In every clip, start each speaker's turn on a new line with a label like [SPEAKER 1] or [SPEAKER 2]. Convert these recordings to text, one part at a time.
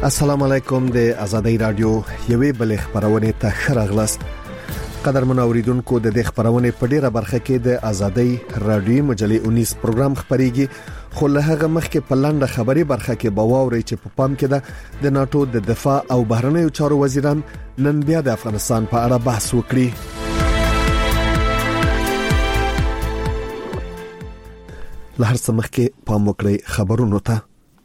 [SPEAKER 1] السلام علیکم د آزادۍ رادیو یوې بل خبرونه ته خراغلاس قدرمن اوریدونکو د دې خبرونه په ډیره برخه کې د آزادۍ رادیو مجلې 19 پروګرام خبريږي خو له هغه مخکې په لاندې خبري برخه کې باوري چې په پام کې ده د ناتو د دفاع او بهرنیو چارو وزیران نن بیا د افغانستان په اړه بحث وکړي له هر څه مخکې پام وکړئ خبرونو ته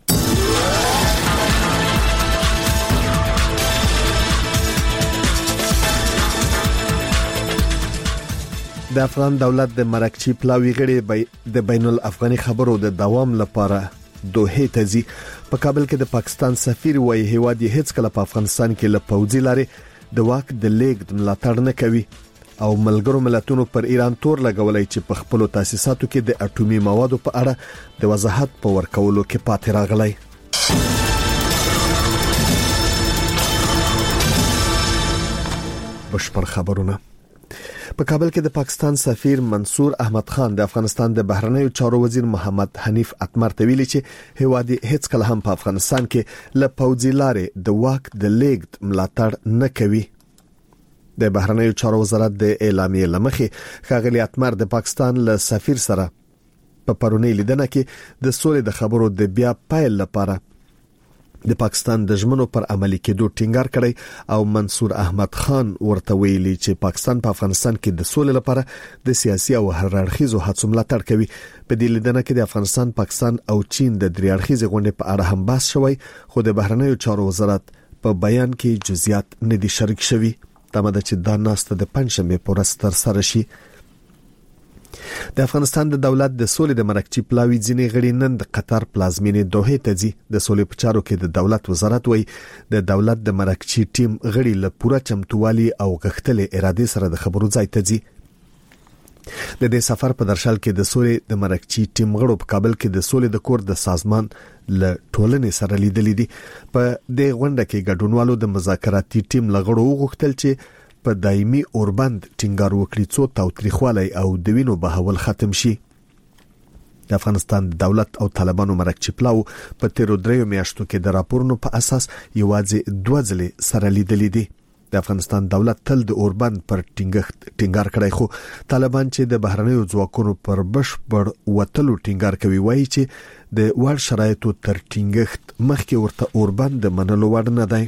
[SPEAKER 1] د افغان دولت د مرکچی پلاوی غړي د بین الافغاني خبرو د دوام لپاره دوه ته ځي په کابل کې د پاکستان سفیر وایي هیواد هیڅ کله په افغانستان کې له پوځي لارې د واک د لیږد ملاتړ نه کوي او ملګرو ملتونو پر ایران تور لګولای چې په خپل تاسیساتو کې د اټومي موادو په اړه د وضاحت په ورکولو کې پاتې راغلی بشپړ خبرونه په کابل کې د پاکستان سفیر منصور احمد خان د افغانستان د بهرنیو چارو وزیر محمد حنیف اتمر ته ویلي چې هیواد هیڅ کله هم په افغانستان کې له پوځي لارې د واک د لیږد ملاتړ نه کوي د بهرنیو چارو وزارت د اعلامیې لمخې ښاغلي اتمر د پاکستان له سفیر سره په پرونی لیدنه کې د سولې د خبرو د بیا پایل لپاره د پاکستان د ژمنو پر عملي کېدو ټینګار کړی او منصور احمد خان ورته ویلي چې پاکستان په افغانستان کې د سولې لپاره د سیاسي او هر اړخیزو هڅو ملاتړ کوي په دې لیدنه کې د افغانستان پاکستان او چین د درې اړخیزې غونډې په اړه هم بحث شوی خو د بهرنیو چارو وزارت په بیان کې جزئیات نه دي شریک شوي تمه ده چې دا ناسته د پنځمې پر ورځ ترسره شي د افغانستان د دولت د سولې د مرکچی پلاوی ځینې غړي نن د قطر پلازمینې دوحه ته ځي د سولې په چارو کې د دولت وزارت وایي د دولت د مرکچی ټیم غړي له پوره چمتووالي او غښتلې اراده سره د خبرو ځای ته ځي د دې سفر په درشل کې د سولې د مرکچی ټیم غړو په کابل کې د سولې د کور د سازمان له ټولنې سره لیدلې دي په دې غونډه کې ګډونوالو د مذاکراتي ټیم لغړو غوښتل چې په دایمي اوربند ټینګار وکړي څو تاوتریخوالی او د وینو بهول ختم شي د افغانستان دولت او طالبانو مرکچی پلاو په تیرو دریو میاشتو کې د راپورونو په اساس یوازې 2 ځلې سره لیدلې دي د افغانستان دولت تل د اوربند پر ټینګار کړی خو طالبان چې د بهرنیو ځواکونو پر بشپړ وتلو ټینګار کوي وایي چې د وړ شرایطو تر ټینګښت مخکې ورته اوربند د منلو وړ نه دی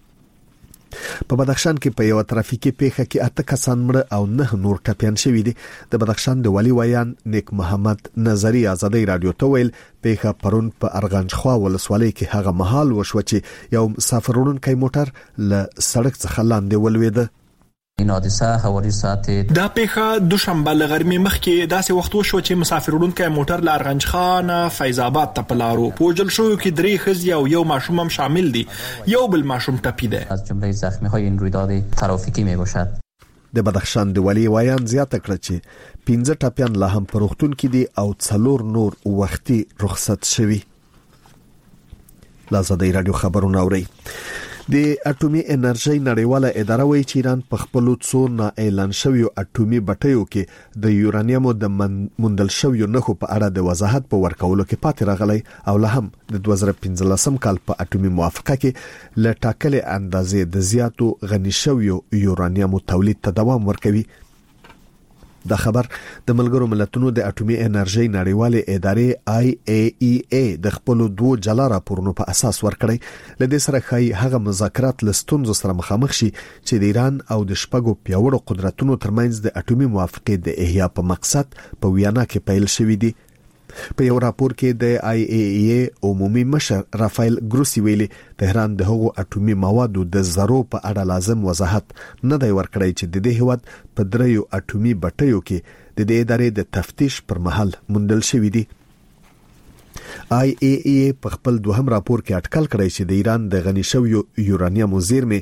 [SPEAKER 1] په بدخشان کې په یو ترافیکي پیښه کې 8 کسان مړ او 9 نور ټپيان شوي دي د بدخشان د ولی ویان نیک محمد نظری آزادۍ رادیو ته ویل پیښه پرون په ارغنجخوا ولسوالۍ کې هغه محل وشو چې یو مسافر وړونکی موټر له سړک څخه لاندې ولوېده
[SPEAKER 2] این حادثه حوالی ساعت
[SPEAKER 3] دا پیښه دوشنبه لغرمې مخکې داسې وخت وشو چې مسافر وړونکی موټر له ارغنجخان فیض آباد ته پلارو پوجل شو کې 3 ښځې او یو ماشوم هم شامل دي یو بل ماشوم ټپي ده
[SPEAKER 2] از جمله زخمی های این رویداد ترافیکی می باشد
[SPEAKER 1] د بدخشان د ولی ویان زیاته کړه چې 15 ټپيان لا هم پر وختون کې دي او 4 نور وختي رخصت شوي لازم د رادیو خبرونه اوري د اټومي انرژي نړیواله اداره وایي چې ایران په خپل څو نه اعلان شوی اټومي بټیو کې د یورانیم د مندل شوی نخو په اړه د وضاحت په ورکولو کې پاتې راغلی او له هم د 2015 کال په اټومي موافقه کې ل ټاکلې اندازې د زیاتو غني شوی یورانیم تولید ته دوام ورکوي دا خبر د ملګرو ملتونو د اټومي انرژي نړیواله ادارې IAEA د خپل 2 جلا راپورونو په اساس ورکړی لدې سره خای هغه مذاکرات لستونزو سره مخامخ شي چې د ایران او د شپږو پیاوړو قدرتونو ترمنځ د اټومي موافقه د احیا په مقصد په ویانا کې پیل شوې دي په یو راپور کې د IAEA عمومي مشر رافایل ګروسی ویلي تهران د هغو اټومي موادو د ذرو په اړه لازم وضاحت نه دی ورکړی چې د دې هیواد په دریو اټومي بټیو کې د دې ادارې د تفتیش پر مهال موندل شوی دی IAEA په خپل دوهم راپور کې اټکل کړی چې د ایران د غني شوی یورانیم زیرمې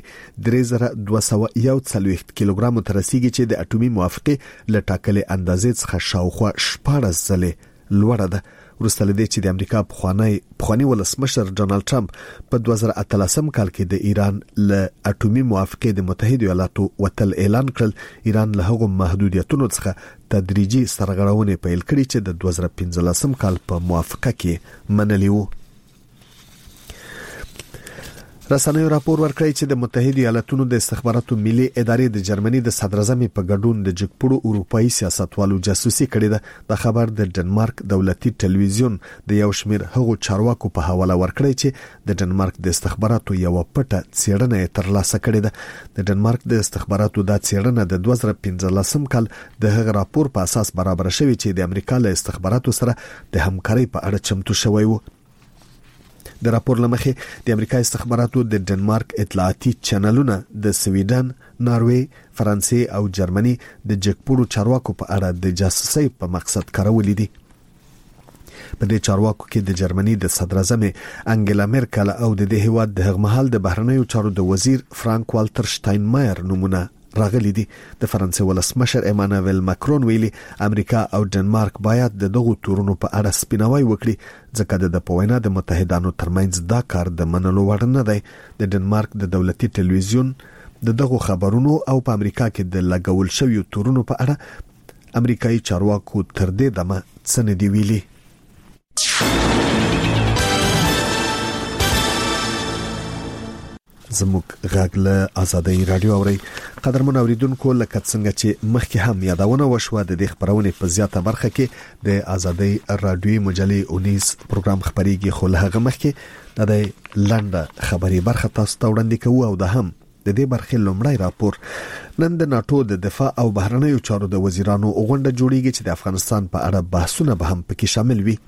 [SPEAKER 1] 3240 کیلوګرام تر رسیدي چې د اټومي موافقه ل ټاکلې اندازې څخه شاوخوا 14 ځله لوړه ده ورسته لدې چې د امریکا پخوانی ولسمشر ډونالد ټرمپ په 2013 کال کې د ایران له اټومي موافقه د متحده ایالاتو وتل اعلان کړل ایران له هغو محدودیتونو څخه تدریجي سرغړونه پیل کړې چې د 2015 کال په موافقه کې منلې وو رسنیو راپور ورکړی چې د متحده ایالاتونو د استخباراتو ملي ادارې د جرمني د صدر اعظم په ګډون د جګپړو اروپאי سیاستوالو جاسوسي کړې ده. د خبر د ډنمارک دولتي ټلویزیون د یو شمېر هغو چارواکو په حواله ورکړی چې د ډنمارک د استخباراتو یو پټه څېړنه ترلاسه کړې ده. د ډنمارک د استخباراتو د څېړنه د 2015 کال د هغه راپور په اساس برابر شوی چې د امریکا له استخباراتو سره د همکارۍ په اړه چمتو شوی و. د راپور لمخې د امریکا استخباراتو د ډنمارک اطلاعاتي چینلونه د سویډن، ناروې، فرانسې او جرمني د جګپړو چارواکو په اړه د جاسوسۍ په مقصد کارولې دي. په دې چارواکو کې د جرمني د صدر اعظم انګلا میرکل او د دې هیواد د هغمحل د بهرنیو چارو د وزیر فرانک والټر شټاینمایر نمونه راغلي دي. د فرانسې ولسمشر ایمانوئل ماکرون ویلي امریکا او ډنمارک باید د دغو تورونو په اړه سپیناوی وکړي ځکه د پوینا د متحدانو ترمنځ دا کار د منلو وړ نه دی. د ډنمارک د دولتي ټلویزیون د دغو خبرونو او په امریکا کې د لګول شویو تورونو په اړه امریکایي چارواکو تر دې دمه څه نه دی ویلي. زموږ غږ له آزادۍ رادیو اوري. قدرمن اوریدونکو لکه څنګه چې مخکې هم یادونه وشوه د دې خبرونې په زیاته برخه کې د آزادۍ رادیو مجلې 19 پروګرام خبريږي خو له هغه مخکې د لنډه خبري برخه تاسو ته وړاندې کوو او د هم د دې برخې لومړی راپور. نن د ناتو د دفاع او بهرنیو چارو د وزیرانو غونډه جوړیږي چې د افغانستان په اړه بحثونه به هم پکې شامل وي.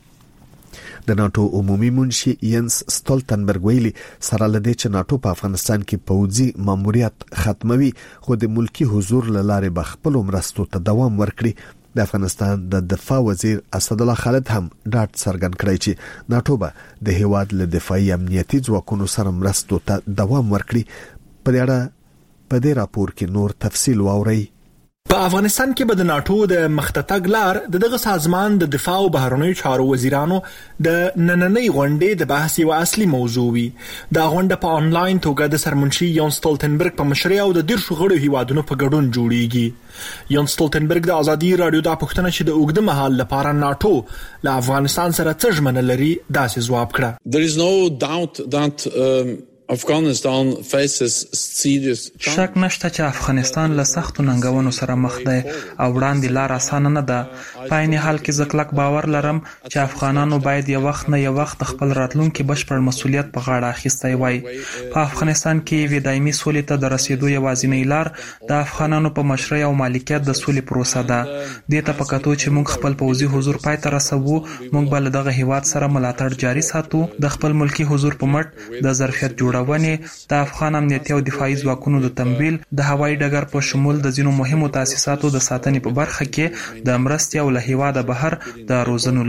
[SPEAKER 1] د ناتو عمومي منشي ینس ستولتنبرګ ویلي سره لدې چې ناتو په افغانستان کې پوځي ماموریت ختموي خو د ملکی حضور لاره به خپل مرستو ته دوام ورکړي. د افغانستان د دفاع وزیر اسد الله خالد هم ډاډ څرګند کړی چې ناتو به د هیواد له دفاعي امنیتي ځواکونو سره مرستو ته دوام ورکړي. په دې راپور کې نور تفصیل واورئ.
[SPEAKER 3] په افغانستان کې به د ناتو د مختتګ لار دغه سازمان د دفاع او بهرنیو چارو وزیرانو د نننۍ غونډې د بحث یو اصلي موضوع وي. دا غونډه په انلاین توګه د سرمنشي یون ستولتنبرګ په مشرۍ او د 10 غړو هیوادونو په ګډون جوړیږي. یون ستولتنبرګ د ازادي رادیو د پښتنه چې د اوږده مهال لپاره ناتو له افغانستان سره څه ژمنه لري داسې ځواب کړه.
[SPEAKER 4] There is no doubt that Afghanistan faces serious
[SPEAKER 5] شک نشته چې افغانستان له سختو ننګونو سره مخ دی او وړاندې لار اسانه نه ده. په عین حال کې زه کلک باور لرم چې افغانانو باید یو وخت نه یو وخت خپل راتلونکي بشپړ مسؤلیت په غاړه اخیستی وای. په افغانستان کې وی دایمي سولې ته د رسیدو یوازینی لار د افغانانو په مشرۍ او مالکیت د سولې پروسه ده. دې ته په کتو چې موږ خپل پوځي حضور پای ته رسوو موږ به دغه هیواد سره ملاتړ جاري ساتو. د خپل ملکی حضور په مټ د ظرفیت جوړ د افغان امنیتي او دفاعي ځواکونو د تمویل د هوایي ډګر په شمول د ځینو مهمو تاسیساتو د ساتنې په برخه کې د مرستې او له هیواده بهر د روزنو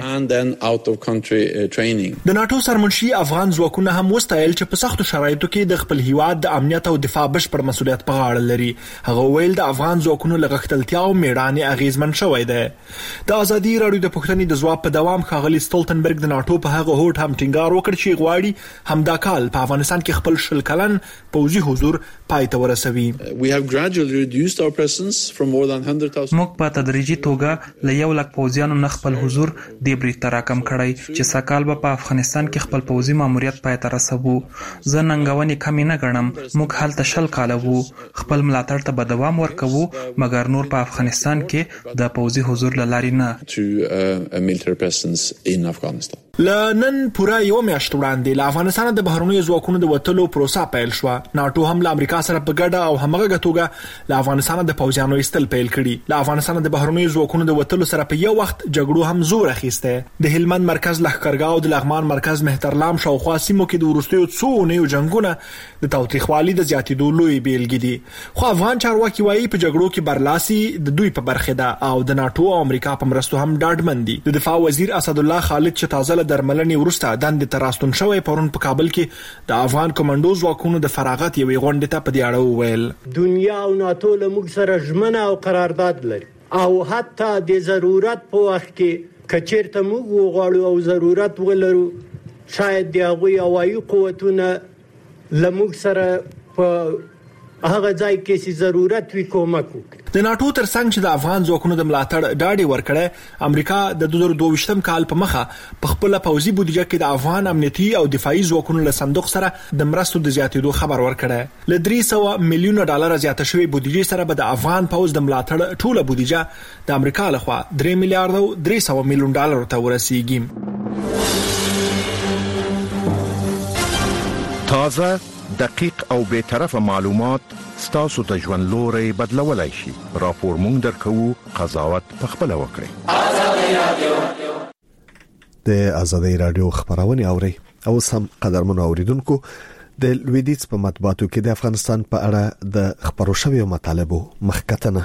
[SPEAKER 5] لارې.
[SPEAKER 3] د ناتو سرمنشي افغان ځواکونه هم وستایل چې په سختو شرایطو کې د خپل هیواد د امنیت او دفاع بشپړ مسؤلیت په غاړه لري. هغه ویل د افغان ځواکونو لغښتلتیا او میړانې اغیزمن شوی دی. د ازادي رادیو د پښتنې د ځواب په دوام ښاغلي ستولتنبرګ د ناتو په هغه هوټ هم ټینګار وکړ چې غواړي همدا کال په افغانستان کې خپل شل کلن پوځي حضور پای ته ورسوي.
[SPEAKER 5] موږ په تدریجي توګه له 100,000 پوځیانو نه خپل حضور د بریټ راکم کړی چې سکهال به په افغانستان کې خپل پوځي ماموریت پای ته رسوو. زه ننګونې کمی نه ګڼم. موږ هلته 10 کاله وو. خپل ملاتړ ته به دوام ورکوو مګر نور په افغانستان کې د پوځي حضور لاري نه.
[SPEAKER 3] لنن پورا یو میاشت وړاندې له افغانستان د بهرنیو ځواکونو د وټلو پروسه پیل شو. ناتو هم له امریکا سره په ګډه او همغه توګه له افغانستان د پوځیانو ایستل پیل کړي. له افغانستان د بهرنیو ځواکونو د وټلو سره په یو وخت جګړو هم زور اخیسته. د هلمند مرکز لښکرګاه او د لغمان مرکز مهترلام شاوخوا سیمو کې د وروستیو څو اونیو جنگونه د تاوتریخوالي د زیاتېدو لوی بیلګې دي. خو افغان چارواکي وایي په جګړو کې برلاسي د دوی په برخه ده او د ناتو او امریکا په مرستو هم ډاډمن دي. د دفاع وزیر اسد الله خالد چې تازه درملنې ورسته دند تراستون شوی پرون په کابل کې د افغان کمانډو ځواکونو د فراغت یوې غونډې ته په دې اړه وویل
[SPEAKER 6] دنیا او ناتو له موږ سره ژمنه او قرارداد لري او حتی د ضرورت په وخت کې کچیرته موږ وغواړو او ضرورت ولرو شاید د هغوی هوایي قوتونه له موږ سره په هغه ځای کې چې ضرورت وي کومک وکړي.
[SPEAKER 3] د ناتو ترڅنګ چې د افغان ځواکونو د ملاتړ ډاډي ورکړي، امریکا د 2022 کال په مخه په خپل پوځي بودیجه کې د افغان امنیتي او دفاعي ځواکونو له صندوق سره د مرستو د زیاتېدو خبر ورکړی. ل 300 میلیون ډالر زیاته شوی بودیجه سره به د افغان پوځ د ملاتړ ټوله بودیجه د امریکا لخوا 3 میلیارډ 300 میلیون ډالر ته ورسیږي.
[SPEAKER 7] تازه، دقیق او به طرفه معلومات ستاسو د ژوند لوري بدلولای شي. راپور مونږ درکو، قضاوت پخپل وکړئ.
[SPEAKER 1] د آزادۍ رادیو خبرونه اوري او سم قدرمنو اوریدونکو، د لویدیځ په مطبوعاتو کې د افغانستان په اړه د خبرو شویو مطالبو مخکتنه.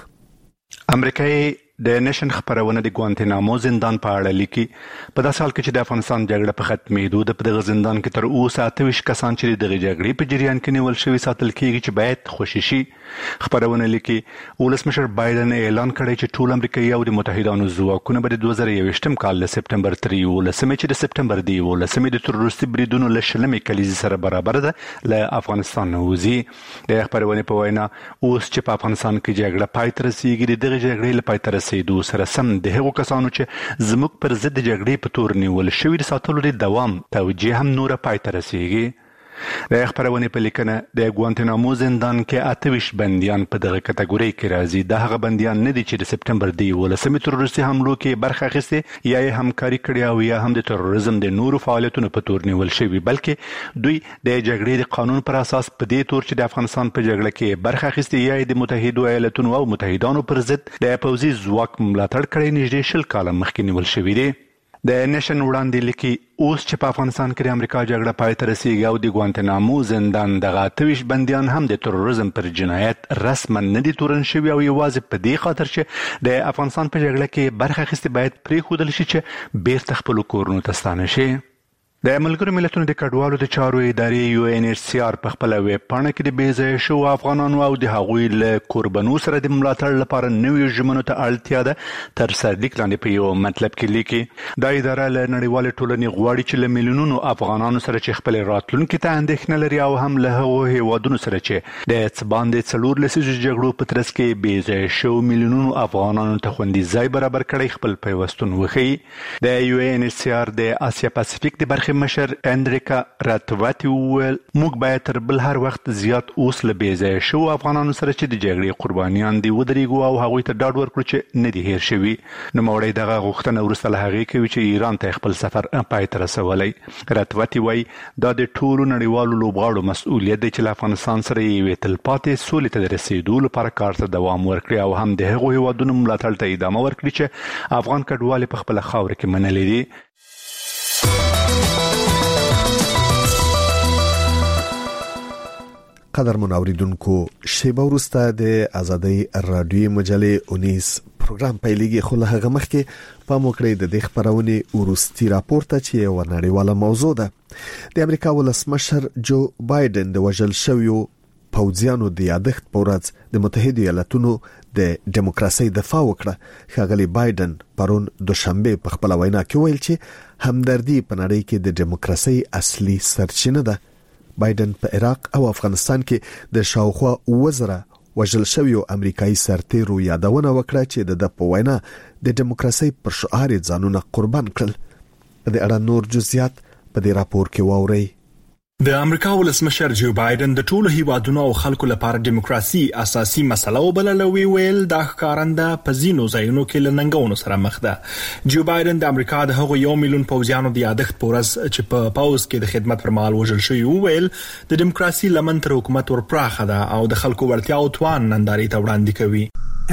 [SPEAKER 8] امریکایي د نشن خبرونه د ګوانتنامو زندان په اړه لیکي. په داسې حال کې چې د افغانستان جګړه په ختمېدو د په دغه زندان کې تر اوسه 28 کسان چې د جګړې په جریان کې نیول شوي ساتل کېږي چې باید خوشي شي. خبرونه لیکي ولسمشر بایدن اعلان کړی چې ټول امریکایي او د متحدانو ځواکونه به د 2021 کال له سپټمبر 3 ولسمې چې د سپټمبر دی ولسمې د تروریستي بریدونو له شلمې کلیزې سره برابر ده له افغانستان نه وځي. د خبرونه په وینا اوس چې په افغانستان کې جګړه پای ته رسیدي، دغه جګړې له پای ته رسیدو سره سم د هغو کسانو چې زموږ پر ضد د جګړې په تور نیول شوي د ساتلو د دوام توجیه هم نوره پای ته رسیږي. د خبرونه په لیکنه د ګوانتنامو زندان کې 28 بنديان په دغه کټګوري کې راځي. د هغه بنديان نه دي چې د سپټمبر دی ولسمې تروریستي حملو کې برخه اخیسته یا همکاري کړې او یا هم د تروریزم د نورو فعالیتونو په تور نیول شوي، بلکې دوی د جګړې د قانون پر اساس په دې تور چې د افغانستان په جګړه کې برخه اخیسته یا د متحده ایالاتونو او متحدانو پر ضد د پوځي ځواک ملاتړ کړی نږدې 20 کال مخکې نیول شوی دی. د نشن وړاندې لیکي اوس چې په افغانستان کې د امریکا جګړه پای ته رسیږي او د ګوانتنامو زندان دغه 28 بنديان هم د تروریزم پر جنایت رسما نه دي تورن شوي او یوازې په دې خاطر چې د افغانستان په جګړه کې برخه اخیستې باید پرېښودل شي چې بیرته خپل کورونو ته ستانه شي. د ملګرو ملتونو د کډوالو د چارو ادارې UNHCR په خپل ویب پاڼه کې د بیځایه شو افغانانو او د هغوی له قربانو سره د ملاتړ لپاره نوې ژمنو ته اړتیا ده تر سرلیک لاندې په یو مطلب کې لیکي. دا اداره له نړیوال ټولنې غواړي چې له میلیونونو افغانانو سره چې خپل راتلونکي ته اندېښنه لري او هم له هغو هیوادونو سره چې د څباندې 4 لسیزو جګړو په ترڅ کې بیځایه شو میلیونونو افغانانو ته خوندي ځای برابر کړي خپل پیوستون وښيي. د UNHCR د آسیا پاسفیک د برخې مشر اندریکا راتواتی وویل موږ باید تر بل هر وخت زیات اوس له بیځایه شو افغانانو سره چې د جګړې قربانیان دي ودرېږو او هغوی ته ډاډ ورکړو چې نه دي هیر شوي. نوموړی دغه غوښتنه وروسته له هغې کوي چې ایران ته خپل سفر پای ته رسولی. راتواتی وایي دا د ټولو نړیوالو لوبغاړو مسؤلیت دی چې له افغانستان سره یوې تلپاتې سولې ته د رسېدو لپاره کار ته دوام ورکړي او هم د هغو هیوادونو ملاتړ ته ادامه ورکړي چې افغان کډوال په خپله خاوره کې منلي دي.
[SPEAKER 1] قدرمن اوریدونکو، شیبه وروسته د آزادۍ رادیو مجلې 19 پروګرام پیلېږي، خو له هغه مخکې پام وکړئ د دې خبرونې وروستي راپور ته چې یوه نړیواله موضوع ده. د امریکا ولسمشر جو بایدن د وژل شویو پوځیانو د یادښت په ورځ د متحده ایالاتونو د دیموکراسۍ دفاع وکړه. ښاغلی بایدن پرون دوشنبه په خپله وینا کې ویل چې همدردي په نړۍ کې د دیموکراسۍ اصلي سرچینه ده. بایدن په عراق او افغانستان کې د شاوخوا 1000 وژل شویو امریکایي سرتیرو یادونه وکړه چې د په وینا د دیموکراسۍ پر شعار ځانونه قربان کړل. په دې اړه نور جزئیات په دې راپور کې واورئ.
[SPEAKER 3] د امریکا ولسمشر جو بایدن د ټولو هیوادونو او خلکو لپاره دیموکراسي اساسي مسله وبللوي ویل دا ښکارنده په ځینو ځایونو کې له ننګونو سره مخ ده. جو بایدن د امریکا د هغو 1 میلیون پوځیانو د یادښت په ورځ چې په پاوز کې د خدمت پر مهال وژل شوي ویل د دیموکراسي لمن تر حکومت ورپراخه ده او د خلکو وړتیا او توان نندارې ته وړاندې کوي.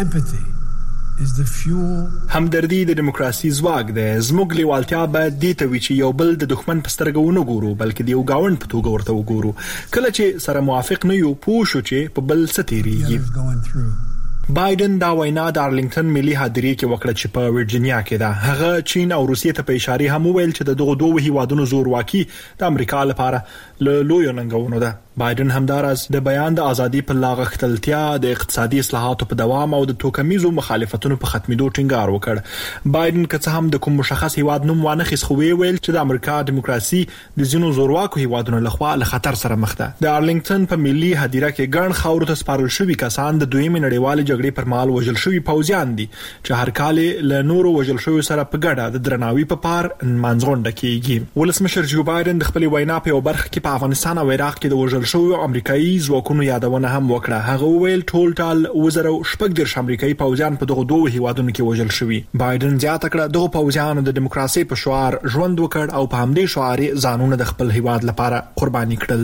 [SPEAKER 3] همدردي د دیموکراسي ځواک ده. زموږ لیوالتیا باید دې ته وي چې یو بل د دښمن په سترګو ونه ګورو بلکې د یو گاوند په توګه ورته وګورو. کله چې سره موافق نه یو پوه شو چې په بل څه تیریږي. بایدن دا وینا د ارلینګټن ملي هدیرې کې وکړه چې په ورجینیا کې ده. هغه چین او روسیې ته په اشاره هم وویل چې دغه دوه هیوادونو زورواکي د امریکا لپاره لوی ننګونو ده. بایدن همدارس د بیان د ازادي په لاغښتلتیا، د اقتصادي اصلاحاتو په دوام او د توکمیزو مخالفتونو په ختمېدو ټینګار وکړ. بایدن که څه هم د کوم مشخص هیواد نوم وانه خېس خو ویل چې د امریکا دیموکراسي د ځینو زورواکو هیوادونو لخوا له خطر سره مخ ده. د ارلینګټن په ملي هدیره کې ګڼ خاورو ته سپارل شوي کسان د دویمې نړیوالې جګړې پر مهال وژل شوي پوځیان دي چې هر کال له نورو وژل شوي سره په ګډه د درناوي په پار منځغونډه کیږي. ولسمشر جو بایدن د خپل وینا په یو برخه کې په افغانستان او عراق کې د وژل شوی امریکایي ځواکونو یادونه هم وکړه. هغه ویل ټول ټال وزرو شپږ درش امریکایي پوځیان په دغه دوه هیوادونو کې وژل شوي. بایدن زیاته کړه دغه پوځیانو د دیموکراسي په شعار ژوند وکړ او په همدې شعار ځانونه د خپل هیواد لپاره قرباني کړل.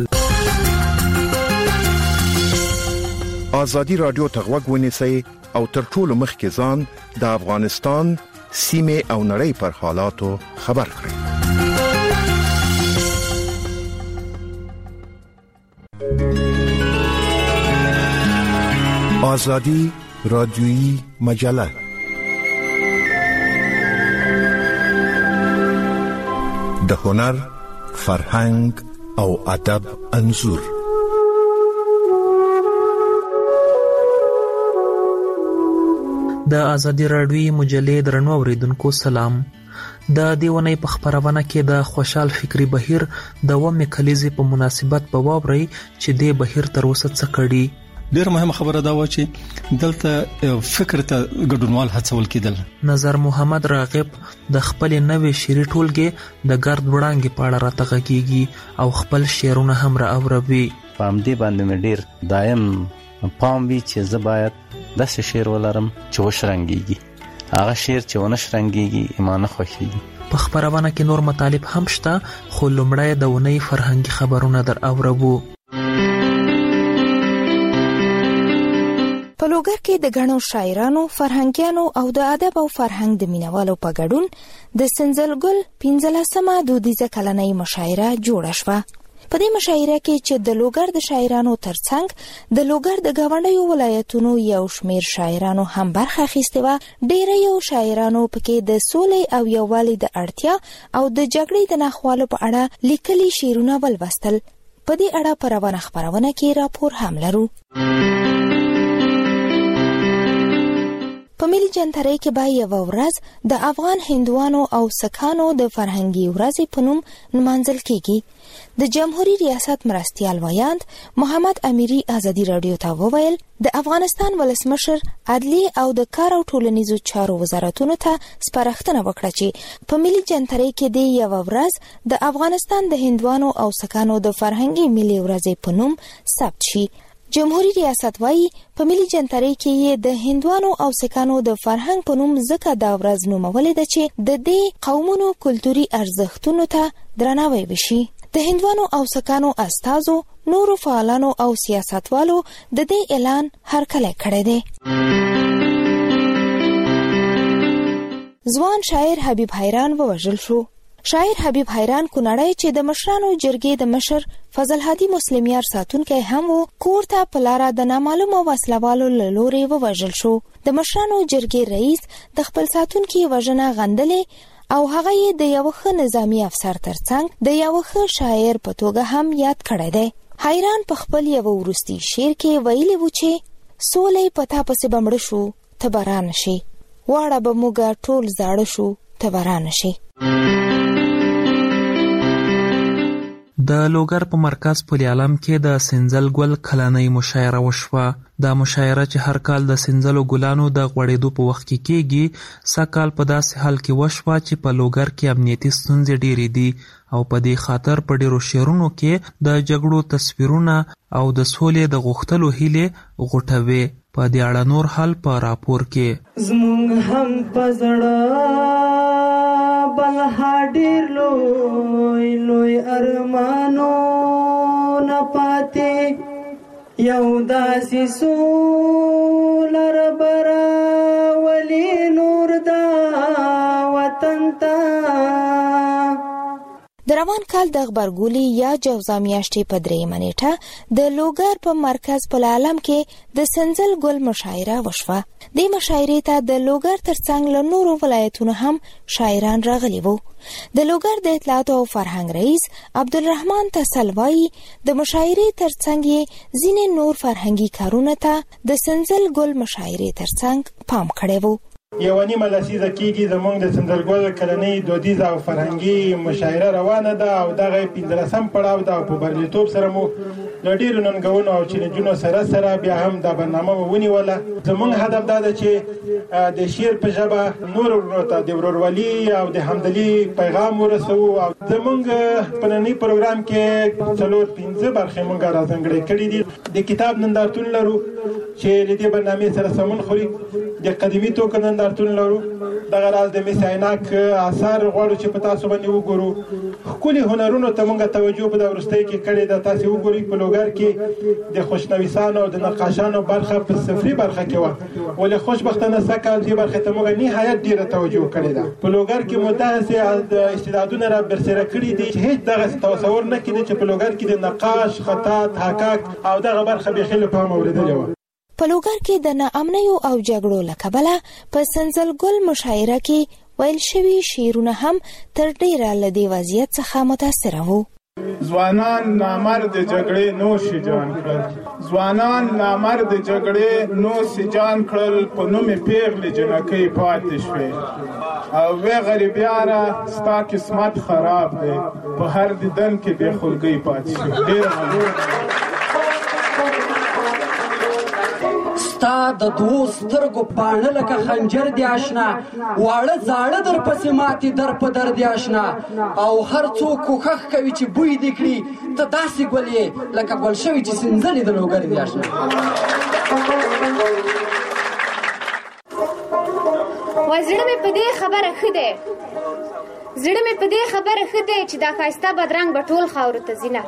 [SPEAKER 7] ازادي رادیو ته غوږ ونیسئ او تر ټولو مخکې ځان د افغانستان سیمه او نړۍ پر حالاتو خبر کړئ. آزادی رادیویی مجله د هنر، فرهنګ او ادب انځور.
[SPEAKER 5] د آزادی رادیویی مجلې درنو اوریدونکو سلام. د دیونی په خبرونه کې د خوشحال فکری بهیر د ومه کلیزې په مناسبت په واوري چې د بهیر تر اوسه څه کړي.
[SPEAKER 9] ډېر مهمه خبره دا و چې دلته فکر ته ګډونوال هڅول کېدل.
[SPEAKER 5] نظر محمد راغب د خپل نوې شعري ټولګې د ګرد وړانګې په اړه راته غږیږي او خپل شعرونه هم را اوروي.
[SPEAKER 10] په همدې باندې مې ډېر دایم پام وي چې زه باید داسې شعر ولرم چې وشرنګېږي. هغه شعر چې ونه شرنګېږي ما نه خوښېږي.
[SPEAKER 5] په خبرونه کې نور مطالب هم شته خو لومړی د ونې فرهنګي خبرونه در اورو.
[SPEAKER 11] په لوګر کې د غنو شاعرانو، فرهنګیانو او د ادب او فرهنګ د مینوالو په ګډون د سنځلګل 15مه دودیزه کلنۍ مشاعره جوړه شوه. په دې مشاعره کې چې د لوګر د شاعرانو ترڅنګ د لوګر د گاونډیو ولایتونو یو شمیر شاعرانو هم برخه اخیستې وه. ډیری یو شاعرانو پکې د سولې او یووالي د اړتیا او د جګړې د ناخوالو په اړه لیکلي شعرونه ولوستل. په دې اړه په روانه خبرونه کې راپور هم لرو. په ملي جنترۍ کې به یو ورځ د افغان هندوانو او سکانو د فرهنګي ورځې په نوم نمانځل کیږي. د جمهوریت ریاست مرستیال ویاند محمد امیری آزادی رادیو ته وویل د افغانستان ولسمشر عدلی او د کار او ټولنیزو چارو وزارتونو ته سپارښتنه وکړه چې په ملي جنترۍ کې د یو ورځ د افغانستان د هندوانو او سکانو د فرهنګي ملي ورځې په نوم ثبت شي. جمهوریت ریاست وايي په ملي جنترۍ کې د هندوانو او سکانو د فرهنګ په نوم ځکه دا ورځ نومولې ده چې د دې قومونو کلتوري ارزښتونو ته درناوی وشي. د هندوانو او سکانو استازو، نورو فعالانو او سیاستوالو د دې اعلان هرکلی کړی دی. ځوان شاعر حبیب حیران ووژل شو. شاعر حبیب حیران کونړی چې د مشرانو جرګې د مشر فضل هادي مسلمیار ساتونکی هم وو، کور ته په لاره د نامعلومو وسلوالو له لورې ووژل شو. د مشرانو جرګې رئیس د خپل ساتونکي وژنه غندلې او هغه یې د یو ښه نظامی افسر ترڅنګ د یو ښه شاعر په توګه هم یاد کړی دی. حیران په خپل یو وروستي شعر کې ویلي و چې سولې په تا پسې به مړه شو ته به را نشې، واړه به موږ ټول زاړه شو ته به را نشې.
[SPEAKER 5] د لوګر په مرکز پل علم کې د سنځل ګل کلنۍ مشاعره وشوه. دا مشاعره چې هر کال د سنځلو ګلانو د غوړېدو په وخت کې کېږي، سږ کال په داسې حال کې وشوه چې په لوګر کې امنیتي ستونزې ډېرې دي او په دې خاطر په ډېرو شعرونو کې د جګړو تصویرونه او د سولې د غوښتلو هیلې غوټوي. په دې اړه نور حال په راپور کې.
[SPEAKER 12] زمونږ هم په زړه بلها ډېر لوی لوی ارمانو نه پاتې، یو داسې سولر براولي نور دا وطن ته.
[SPEAKER 11] د روان کال د غبرګولي یا جوزا میاشتې په 3 نیټه د لوګر په مرکز په عالم کې د سنځل ګل مشاعره وشوه. د مشاعرې ته د لوګر ترڅنګ له نورو ولایتونو هم شاعران راغلي وو. د لوګر د اطلاعات او فرهنګ رئیس عبدالرحمن تسلوایی د مشاعرې ترڅنګ ځینې نور فرهنګي کارونه ته د سنځل ګل مشاعرې ترڅنګ پام کړی وو.
[SPEAKER 13] یو نیمه لسیزه کېږي زموږ د سنځلګل کلنۍ دودیزه او فرهنګي مشاعره روانه ده او دغه 15م پړاو ده. په بریالیتوب سره مو له ډېرو ننګونو او چیلنجونو سره بیا هم دا برنامه ونیوله. زموږ هدف دا ده چې د شعر په ژبه نور ورونو ته د ورورولي او د همدلي پیغام ورسوو. او زموږ په ننني پروګرام کې 4-5 برخې موږ راځانګړې کړي دي. د کتاب نندارتون لرو چې له دې برنامې سره سمون خوري. د قدیمي توکو نندارتون لرو. دغه راز د مس عینک اثار غواړو چې په تاسو باندې وګورو. ښکلي هنرونو ته موږ توجه په دا وروستۍ کې کړې ده. تاسو وګورئ په لوګر کې د خوشنویسانو او د نقاشانو برخه په صفري برخه کې وه، ولې خوشبختانه سکه دې برخې ته موږ نهایت ډېره توجه کړې ده. په لوګر کې مو داسې استعدادونه را برسېره کړي دي چې هېڅ دغسې تصور نه کېده چې په لوګر کې د نقاش، خطاط، حقاق او دغه برخه بیخي له پامه اورېدلې وه.
[SPEAKER 11] په لوګر کې د ناامنیو او جګړو له کبله په سنځل ګل مشاعره کې ویل شوي شعرونه هم تر ډیره له دې وضعیت څخه متاثره وو.
[SPEAKER 14] ځوانان نامرد جګړې نو شجان کړل، ځوانان نامرد جګړې نو سجان کړل، په نوم پیغلې جنکۍ پاتې شوې او وې غریبیاره ستا قسمت خراب دی، په هر دیدن کې بې خلګۍ پاتې شوې. ډېر
[SPEAKER 15] ستا د دوو سترګو پاڼه لکه خنجر دی آشنا، واړه زاړه در پسې ماتې در په در دی آشنا، او هر څوک کوښښ کوي چې بوی دې کړي، ته داسې ګل یې لکه ګل شوي چې سنځلې د لوګر دی آشنا.
[SPEAKER 16] وای زړه مې په دې خبره ښه دی، زړه مې په دې خبره ښه دی چې دا ښایسته بدرنګ به ټول خاورو ته ځینه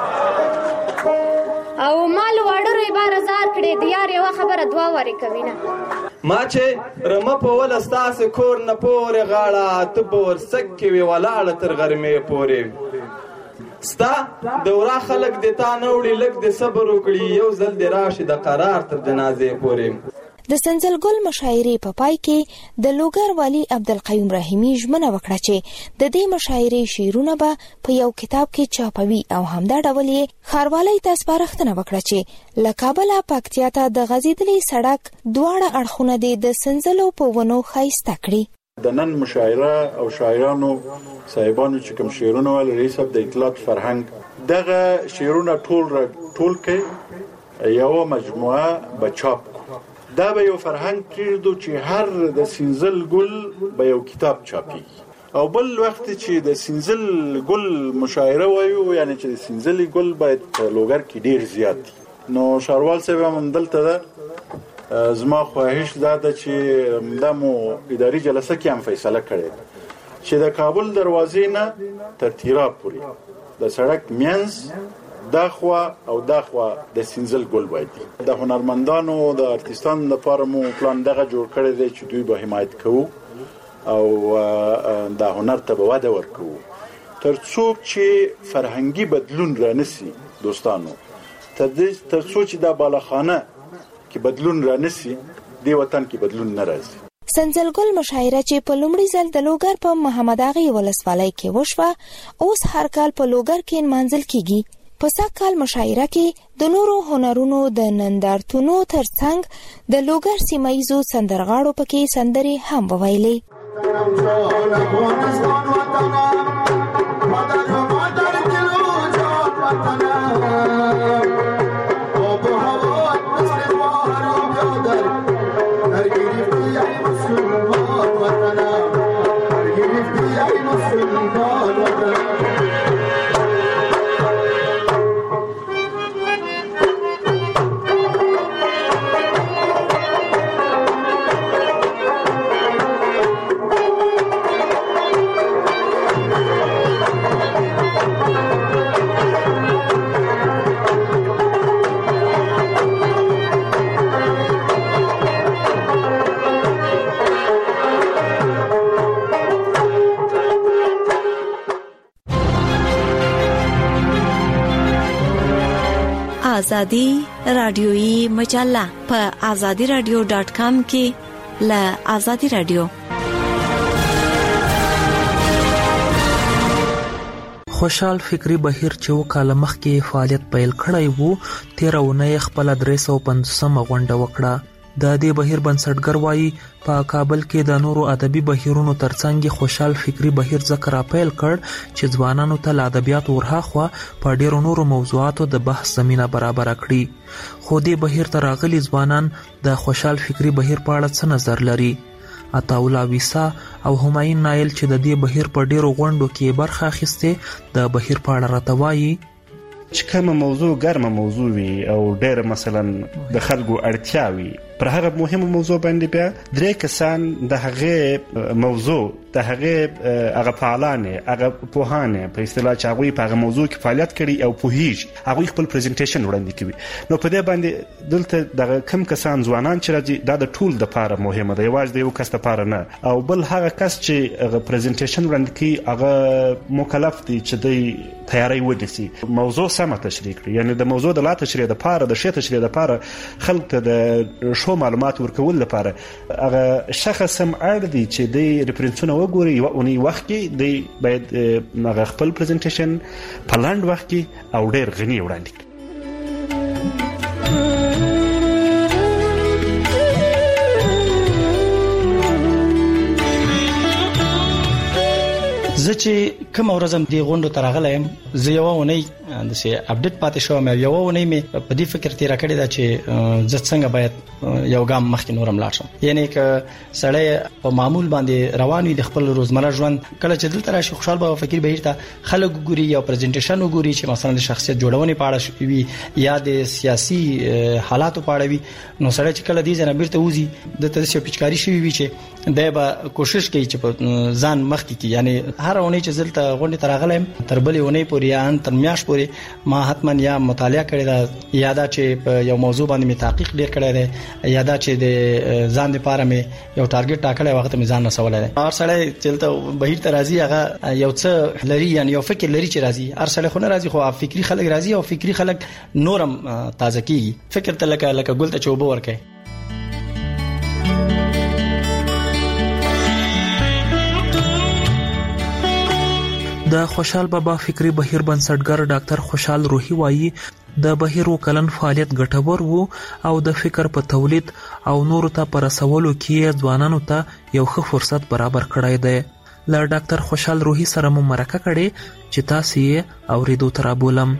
[SPEAKER 16] او مال واړه بار زار کړي د یار یو خبره دوا وری کوي نه.
[SPEAKER 17] ما چې رمه په ول استاس کور نه پورې غاړه ته بور سکه وی ولاړه تر غرمې پورې ستا دورا خلق دتا نوړي لګ د صبر وکړي یو ځل د راشي د قرار تر جنازې پورې.
[SPEAKER 11] د سنځل ګل مشاعرې په پای کې د لوګر والی عبدالقیوم رحیمی ژمنه وکړه چې د دې مشاعرې شعرونه به په یو کتاب کې چاپوي او همدا ډول یې ښاروالۍ ته سپارښتنه وکړه چې له کابله پکتیا ته د غځېدلي سړک دواړه اړخونه دې د سنځلو په ونو ښایسته کړي.
[SPEAKER 18] د نن مشاعره او شاعرانو صاحبانو چې کوم شعرونه ویل رئیس د اطلاعات فرهنګ دغه شعرونه ټول کې یو مجموعه به چاپ دا به یو فرهنګ کېږدو چې هر د سنځل ګل به یو کتاب چاپي او بل وخت چې د سنځل ګل مشاعره وایو یعنی چې د سنځل ګل باید لوګر کې ډیر زیات دي. نو شاروال صاحب هم دلته ده، زما خواهش دا ده چې د مو اداري جلسه کې هم فیصله کړې چې د کابل دروازې نه تر تیراب پورې د سړک مینځ داخوا او داخوا د سنځل ګل وایي. د هنرمندانو د ارتستانو لپاره مو پلان دغه جوړ کړی دی چې دوی به حمایت کوو او د هنر ته به وده ورکوو تر څو چې فرهنګي بدلون رانسي. دوستانو تر څو چې د بالاخانه کې بدلون رانسي دی وطن کې بدلون نه راځي.
[SPEAKER 11] سنځل ګل مشاعره چې په لومړي ځل د لوګر په محمد اغا ولسوالۍ کې وشوه اوس هر کال په لوګر کې نمانځل کیږي. په سږکال مشاعره کې د نورو هنرونو د نندارتونو ترڅنګ د لوګر سیمه ییزو سندرغاړو پکې سندرې هم وویلې.
[SPEAKER 19] آزادی رادیویی مجله په azadiradio.com کې ل آزادی رادیو.
[SPEAKER 5] خوشحال فکری بهیر چې وکاله مخکې فعالیت پیل کړی وو 13 اونۍ خپل 350 غونډه وکړه. د دې بهیر بنسټګر وایي په کابل کې د نورو ادبي بهیرونو ترڅنګ خوشحال فکری بهیر ذکر اپیل کړ چې ځوانانو ته ادبیات ورهاخوا په ډیرو نورو موضوعاتو د بحث زمينه برابر کړي. خو دې بهیر ته راغلي ځوانان د خوشحال فکری بهیر په اړه څه نظر لري؟ عطاولا ویسا او همایون نایل چې د دې بهیر په ډیرو غونډو کې برخه اخیسته د بهیر په اړه راته وایي
[SPEAKER 20] چې کومه موضوع ګرمه موضوع وي او ډېر مثلا د خلکو اړتیا وي پر هغه مهمه موضوع باندې بیا درې کسان د هغه موضوع د هغه فعالانه هغه پوهانه په اصطلاح چې هغه په هغه موضوع کې فعالیت کړي او پوهیږي هغه خپل پریزنټیشن وړاندې کوي. نو په دې باندې دلته د کم کسان ځوانان چې راځي دا د ټول د لپاره مهمه ده یوازې د یو کس لپاره نه او بل هغه کس چې هغه پریزنټیشن وړاندې کوي هغه مکلف دی چې د تیاری ودسي موضوع سم تشریح کړي یعنی د موضوع د لا تشریح د لپاره د شی تشریح د لپاره خلک ته د معلومات ورکول لپاره هغه شخص هم اړ دی چې د ریفرنسونه وګوري او اونې وخت کې د باید هغه خپل پریزنټیشن په لاند وخت کې او ډېر غني وړاندې کړي.
[SPEAKER 21] زه چې کوم ورځم دی غونډو ترغلم زه یو ونی د سي اپډیټ پاتې شوم یو ونی مې په دې فکر تیر کړی دا چې زه څنګه باید یو ګام مخکې نورم لاړ شم یعنی ک سړی په معمول باندې روان وي د خپل روزمره ژوند کله چې دلته راشي خوشحال بابا فکر بهیر ته خلک ګوري یا پریزنټیشن وګوري چې مثلا د شخصیت جوړونې په اړه وي یا د سیاسي حالاتو په اړه وي نو سړی چې کله دې ځنه بیرته وځي د تاسو پچکاری شي وي چې دا به کوشش کوي چې ځان مخکې کی یعنی هر اونۍ چې زلته غونډه ترغلم تر بلې اونۍ پورې یا تر میاش پورې ما حتما یا مطالعه کړی دا یا دا چې یو موضوع باندې می تحقیق ډیر کړی دی یا دا چې د ځان لپاره می یو ټارګټ ټاکلی وخت می ځان نسولای دی هر سړی چلته بهیر ته راځي هغه یو څه لري یعنی یو فکر لري چې راځي هر سړی خو نه راځي خو فکری خلک راځي او فکری خلک نورم تازه کیږي فکر ته لکه ګل ته چوبه ورکه.
[SPEAKER 5] د خوشحال بابا فکری بهیر بنسټګر ډاکټر خوشحال روحي وایي د بهیر وکلن فعالیت ګټور وو او د فکر په تولید او نورو ته پر رسولو کې ځوانانو ته یو ښه فرصت برابر کړی دی. له ډاکټر خوشحال روحي سره مو مرکه کړې چې تاسو یې اوریدو تر بولم.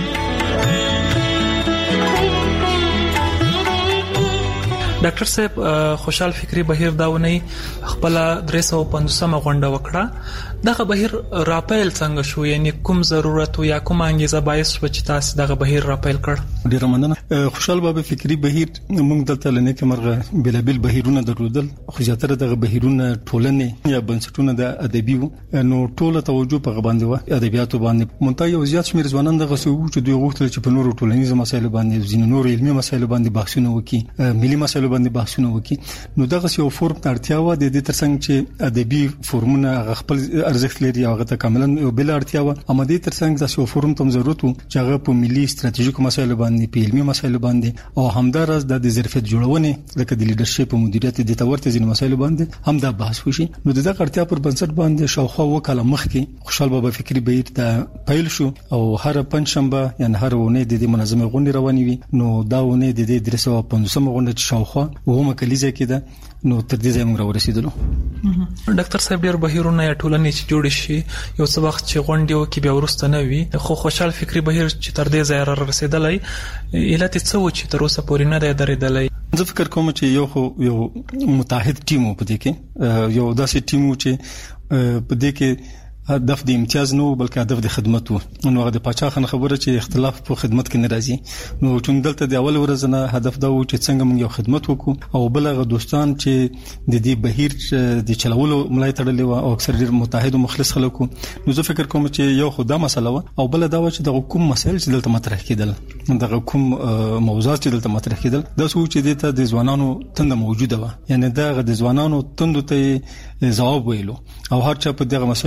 [SPEAKER 5] ډاکټر صاحب خوشحال فکری بهیر داونی خپل 350 غونډه وکړه دغه بهیر راپیل څنګه شو یعنی کوم ضرورت یا کوم انګیزه باعث شو چې تاسو دغه بهیر راپیل کړ؟
[SPEAKER 9] ډیر مننه. خوشحال بابا فکری بهیر موږ دلته لنه کې مرغه بلابل بهیرونه درلودل خو زیاتره دغه بهیرونه ټولنې یا بنسټونه د ادبي نو ټوله توجه په باندې و ادبیاتو باندې مونږ یو زیات شمیر ځوانان دغه سو چې دوی غوښتل چې په نورو ټولنیزو مسایلو باندې ځینې نور علمي مسایلو باندې بحثونه وکړي ملي مسایلو باندې بحثونه وکړي نو دغه یو فورم اړتیا و د دې ترڅنګ چې ادبي فورمونه خپل ارزښت لري او هغه کاملا یو بل اړتیا و اما دې ترڅنګ د یو فورم تم ضرورت چې هغه په ملي ستراتیژیکو مسایلو باندې په علمي مسایلو باندې او همدارس د ظرفیت جوړونې لکه د لیدرشپ او مدیریت د تورته ځین مسایلو باندې هم دا بحث وشي نو دغه اړتیا پر بنسټ باندې شاوخوا وکاله مخکې خوشحال بابا فکری بهیر ته پیل شو او هر پنځشنبه یعنی هر ونه د منظمه غونډه روانې وي نو دا ونه د 350 غونډه شاوخوا ومه کلیزه کې ده نو تر دې ځای موږ ورسېدلو.
[SPEAKER 5] ډاکټر صاحب ډیر بهیرونه یا ټولنې چې جوړ شي یو څه وخت چې غونډې وکړي بیا ورسته نه وي خو خوشحال فکری بهیر چې تر دې ځای رسیدلی علت څه و چې تر اوسه پورې نه دی درېدلی؟
[SPEAKER 9] زه فکر کوم چې یو متحد ټیم و په دې کې یو داسې ټیم و چې په دې کې هدف د امتیاز نو بلکې هدف د خدمت وو نو هغه د پاچا خان خبره چې اختلاف په خدمت کې ناراضي نو چې دلته د اول ورځ نه هدف دا و چې څنګه موږ یو خدمت وکړو او بلغه دوستان چې د دې بهیر د چلولو ملای تړلې و او اکثر ډیر متحد او مخلص خلکو نو زه فکر کوم چې یو خدای مسله و او بل دا و چې د کوم مسایل چې دلته مطرح کېدل د کوم موضوعات چې دلته مطرح کېدل دا سوچ چې د ځوانانو تند موجوده و یعنی دا د ځوانانو تند ته جواب ویلو او هر چا په دغه مسایلو کې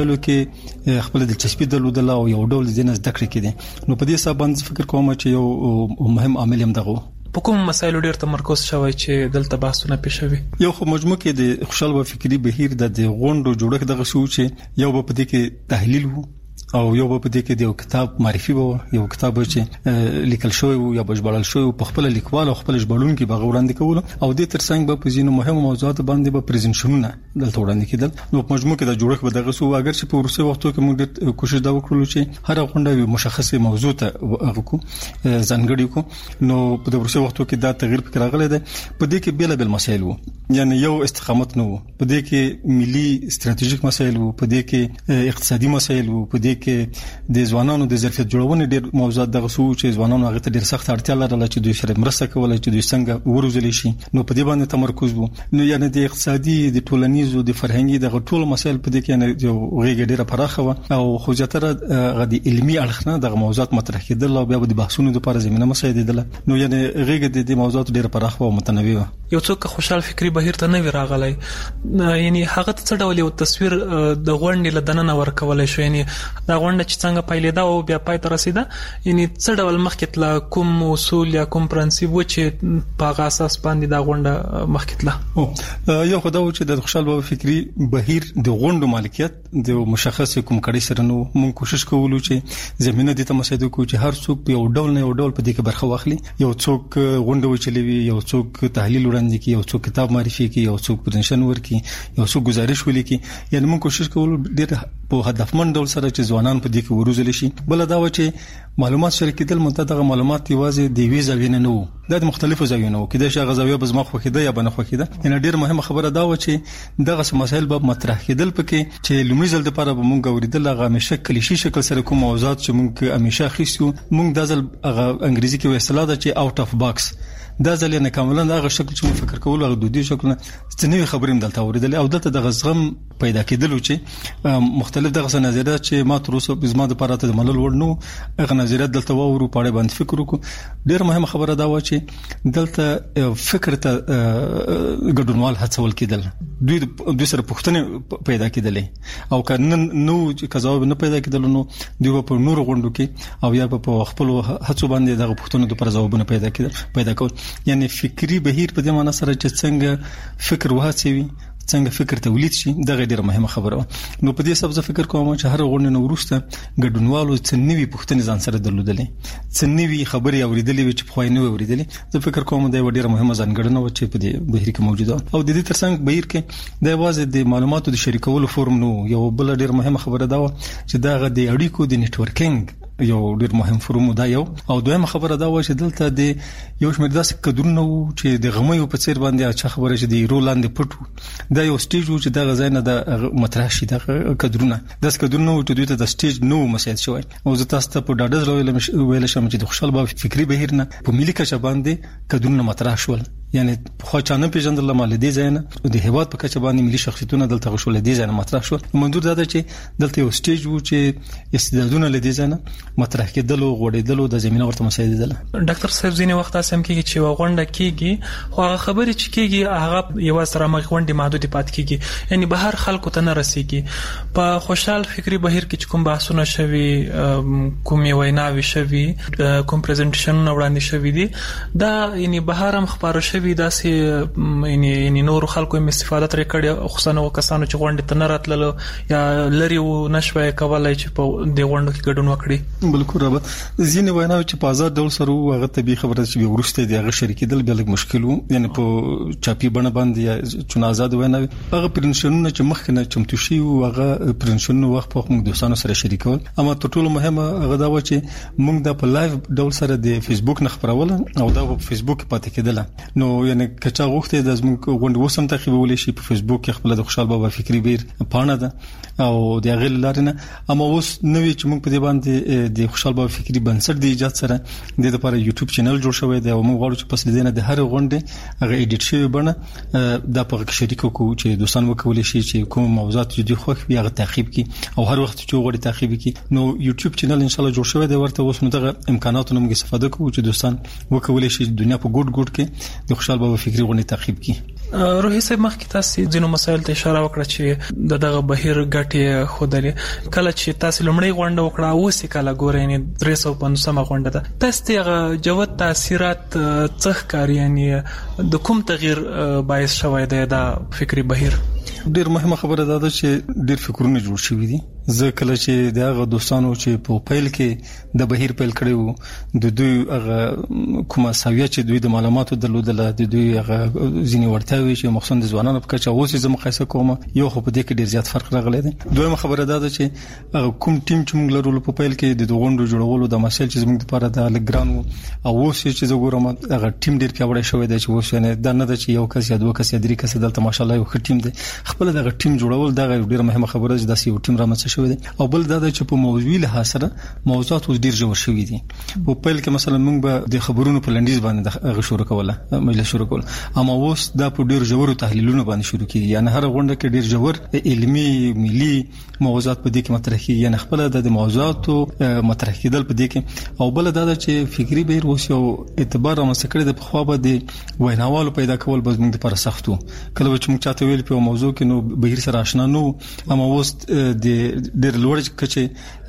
[SPEAKER 9] کې خپل دلچسپي درلودل او یو ډول ځینې زده کړې کړي. نو په دې حساب باندې فکر کوم چې یو مهم عامل هم دغه
[SPEAKER 5] په کوم مسایلو ډیر تمرکز شوی چې دلته بحثونه پیښوي.
[SPEAKER 9] یو خو مجموع کې د خوشحال و فکری بهیر د غونډو جوړښت دغه شو چې یو په دې کې تحلیل وو او یو په دې کې د یو کتاب معرفي وو، یو کتاب چې لیکل شوی وو یا بشبړل شوی په خپل لیکوال او خپل ژباړون کې باغ وړاندې کول او د ترڅنګ په ځینو مهمو موضوعات باندې به پریزنټیشنونه دلته وړاندې کېدل. نو په مجموع کې د جوړښت به دغه سو اگر چې په ورسې وختو کې موږ ډېر کوشش دا وکړو چې هر غونډه مشخصه موضوع ته وکړو ځانګړي کو. نو په د ورسې وختو کې دا تغییر فکر راغلی دی. په دې کې بیل مسایل وو، یعنی یو استقامت نو په دې کې ملي ستراتیژیک مسایل وو، په دې کې اقتصادي مسایل وو، په دې کې د ځوانانو د ظرفیت جوړونې ډېر موضوعات دغه سو چې ځوانانو هغه ته ډېر سخت اړتیا لرله چې دوی سره مرسته کولای چې دوی څنګه وروزل شي. نو په دې باندې تمرکز وو. نو یعنی د اقتصادي د ټولنیزو د فرهنګي دغه ټول مسایل په دې کې یو غیږ ډېره پراخه و او خو زیاتره غدي علمي اړخ نه دغه موضوعات مطرح کېدل او بیا د بحثونو لپاره زمينه مساعدېدل. نو یعنی غیږ د موضوعات ډېره پراخه او متنوع و.
[SPEAKER 5] یو څوک خوشحال فکری بهیر ته نه وی راغلی، یعنی هغه څه ډول یو تصویر د غونډې لدننه ورکول شو، یعنی دا غونډه چې څنګه پیلېده او بیا پای ته رسیده، یعنی څه ډول مخکې تله، کوم اصول یا کوم پرنسپ و چې په هغه اساس باندې دا غونډه مخکې تله.
[SPEAKER 9] یو خدای و چې د خوشحال بابا فکری بهیر د غونډو مالکیت د مشخص کوم کړي سره نو موږ کوشش کوو چې زمينه د تمسید کو چې هر څوک په یو ډول نه یو ډول په دې کې برخه واخلي. یو څوک غونډه وچلوي، یو څوک تحلیل وړاندې کوي، یو څوک کتاب معرفي کوي، یو څوک پرزنټیشن ورکي، یو څوک گزارش ولیکي. یعنی موږ کوشش کوو ډېر په هدفمند ډول سره چې ځوانان په دې کې وروزل شي. بل دا و چې معلومات شریکېدل متدغه معلومات یوازې د وی زاویې نه وو، د مختلفو زاویو نه وو، کله چې غزاویه بزما خوخیده یا بنه خوخیده. یعنی ډېر مهمه خبره دا و چې دغه مسایل به مطرح کېدل پکې چې لومړی ځل لپاره به موږ اوریدل هغه همیشه کلیشي شکل سره کوم موضوعات چې موږ همیشه خېسو. موږ د ځل انګریزي کې اصطلاح ده چې اوټ اف باکس، دا ځل نه کاملا هغه شکل چې موږ فکر کول هغه دودي شکل نه ستنوي خبرې دلته اوریدل او دلته د غزغم پیدا کېدل چې مختلف دغه نظریات چې ما تر اوسه بزما د پاره ته ملل ورنو هغه نظریات دلته وورو پاره باندې فکر وکړو. ډېر مهمه خبره دا و چې دلته فکر ته ګډونوال هڅول کېدل، دوی سره پوښتنه پیدا کېدلې او کنن نو چې ځواب نه پیدا کېدل نو دوی په نور غونډو کې او یا په خپل هڅو باندې دغه پوښتنو لپاره ځوابونه پیدا کول. یعنی فکری بهیر په دې معنی سره چې څنګه فکر وهڅوي، څنګه فکر تولید شي، دغه ډیره مهمه خبره. نو په دې سبب فکر کوم چې هر غونډه نو ورسته ګډونوالو څنوي پوښتنې ځان سره درلودلې، څنوي خبرې اوریدلې چې په خوای نه اوریدلې. زه فکر کوم دا ډیره مهمه ځانګړنه و چې په دې بهیر کې موجوده او د دې ترڅنګ بهیر کې د واځي د معلوماتو د شریکولو فورم نو یو بل ډیره مهمه خبره دا و چې دغه د اړیکو د نتورکینګ یو ډیر مهم فورم دا یو. او دویمه خبره دا و چې دلته د یو شمېر داسې کډرونه وو چې د غمیو په څیر باندې اچھا خبره چې د رولاند پټو دا یو سټیج و چې دغه ځای نه د مطرح شي د کډرونه داس کډرونه و چې دوی ته د سټیج نو مساعد شوی. او زه تاسو ته په ډاډه ویل شم چې د خوشحال بابا فکری بهیر نه په ملي کچه باندې کډرونه مطرح شول. یعنی خو چانه پیژندل مال دي ځای نه د هیواد په کچه باندې ملي شخصیتونه دلته غوښول دي ځای نه مطرح شول. منظور دا ده چې دلته یو سټیج و چې استعدادونه لدی ځای نه مطرح کېدل او غوړېدل د زمينه ورته مساعدېدل.
[SPEAKER 5] ډاکټر صاحب ځینې وخت اسم کېږي چې وغونډه کېږي خو هغه خبرې چې کېږي هغه یو سره مغونډه محدود پات کېږي، یعنی بهر خلکو ته نه رسیږي. په خوشحال فکری بهیر کې کوم بحثونه شوي، کوم ویناوي شوي، کوم پریزنټیشنونه وړاندې شوي دي، دا یعنی بهر هم خبرو شوي داسې یعنی نور خلکو هم استفاده ترې کړې، خصوصا کسانو چې غونډې ته نه راتللو یا لري و نشوي کولای چې په دې غونډو کې ګډون وکړي.
[SPEAKER 9] بالکل رابط ځینې ویناوي چې په آزاد ډول سره هغه طبي خبره چې ورسته دی هغه شریکېدل بیا لږ مشکل وو، یعنی په چاپی بڼه باندې چې آزاد ویناوي هغه پرنشنونه چې مخکنه چمتو شي او هغه پرنشنونه وخت په موږ دوستانو سره شریکول. اما تر ټولو مهمه هغه دا و چې موږ د په لایو ډول سره د فیسبوک نه خبرول او دا په فیسبوک پاتې کېدل. نو یعنی کچا غوښته د زموږ غونډه وسم تعقیبول شي په فیسبوک کې خپل د خوشحال بابا فکری بهیر پاڼه ده او د غل لارنه. اما اوس نوې چې موږ په دې باندې د خوشحال بابا فکری بنسټ د ایجاد سره د لپاره یوټیوب چینل جوړ شوی دی او موږ غواړو چې پس دې نه د هر غونډه هغه ایډیټ شوی بڼه د په شریک کو چې دوستان وکول شي چې کوم موضوعات دي خو هغه تعقیب کی او هر وخت چې غوړي تعقیب کی. نو یوټیوب چینل ان شاء الله جوړ شوی دی ورته اوس نو دغه امکاناتونو موږ استفاده کوو چې دوستان وکول شي دنیا په ګډ کې د خوشحال بابا فکری غونډه تعقیب کی.
[SPEAKER 5] روحي صاحب مخکې تاسو ځینو مسایل ته اشاره وکړه چې دغه بهیر ګټې خودلې کله چې تاسو لمړی غونډه وکړه اوس کله ګورئ نه 350 غونډه ده تاسو ته جوت تاثیرات څخه کاری یعنی د کوم تغییر باعث شوی دی دا فکری بهیر
[SPEAKER 9] ډیر مهمه خبره ده چې ډیر فکرونه جوړ شوي دي زه کله چې دغه دوستانو چې په پیل کې د بهیر پیل کړو د دوی هغه کومه ساویه چې دوی د معلوماتو درلودل د دوی هغه ځینې ورتاوي چې مخصوص د ځوانانو په کچه اوس زه مقایسه کوم یو خو په دې کې ډیر زیات فرق راغلی دی دویمه خبره ده چې هغه کوم ټیم چې موږ لرو په پیل کې د غونډو جوړولو د مسایل چې موږ لپاره د لګران او اوس چې زه ګورم هغه ټیم ډیر پیاوړی شوی دی چې اوس نه دا نه ده چې یو کس یا دوه کس یا درې کس دلته ماشاءالله یو ښه ټیم دی خپل دغه ټیم جوړول دا ډیره مهمه خبره ده چې داسې یو ټیم رامنځته شوی دی او بل دا چې په موضوعي لحاظ سره موضوعات اوس ډیر ژور شوي دي په پیل کې مثلا موږ به د خبرونو په لنډیز باندې د شروع کوله مجلس شروع کول اما اوس دا په ډیر ژور تحلیلونو باندې شروع کیږي یعنی هر غونډه کې ډیر ژور علمي ملي موضوعات په دې کې مطرح کیږي یعنی خپل د موضوعاتو مطرح کېدل په دې کې او بل دا چې فکری بهیر اوس یو اعتبار رامنځته کړی د خو به د ویناوالو پیدا کول به موږ لپاره سختو کله چې موږ چاته ویل په موضوع کې نو بهیر سره آشنا نو اما اوس د ډیر لوړ کچه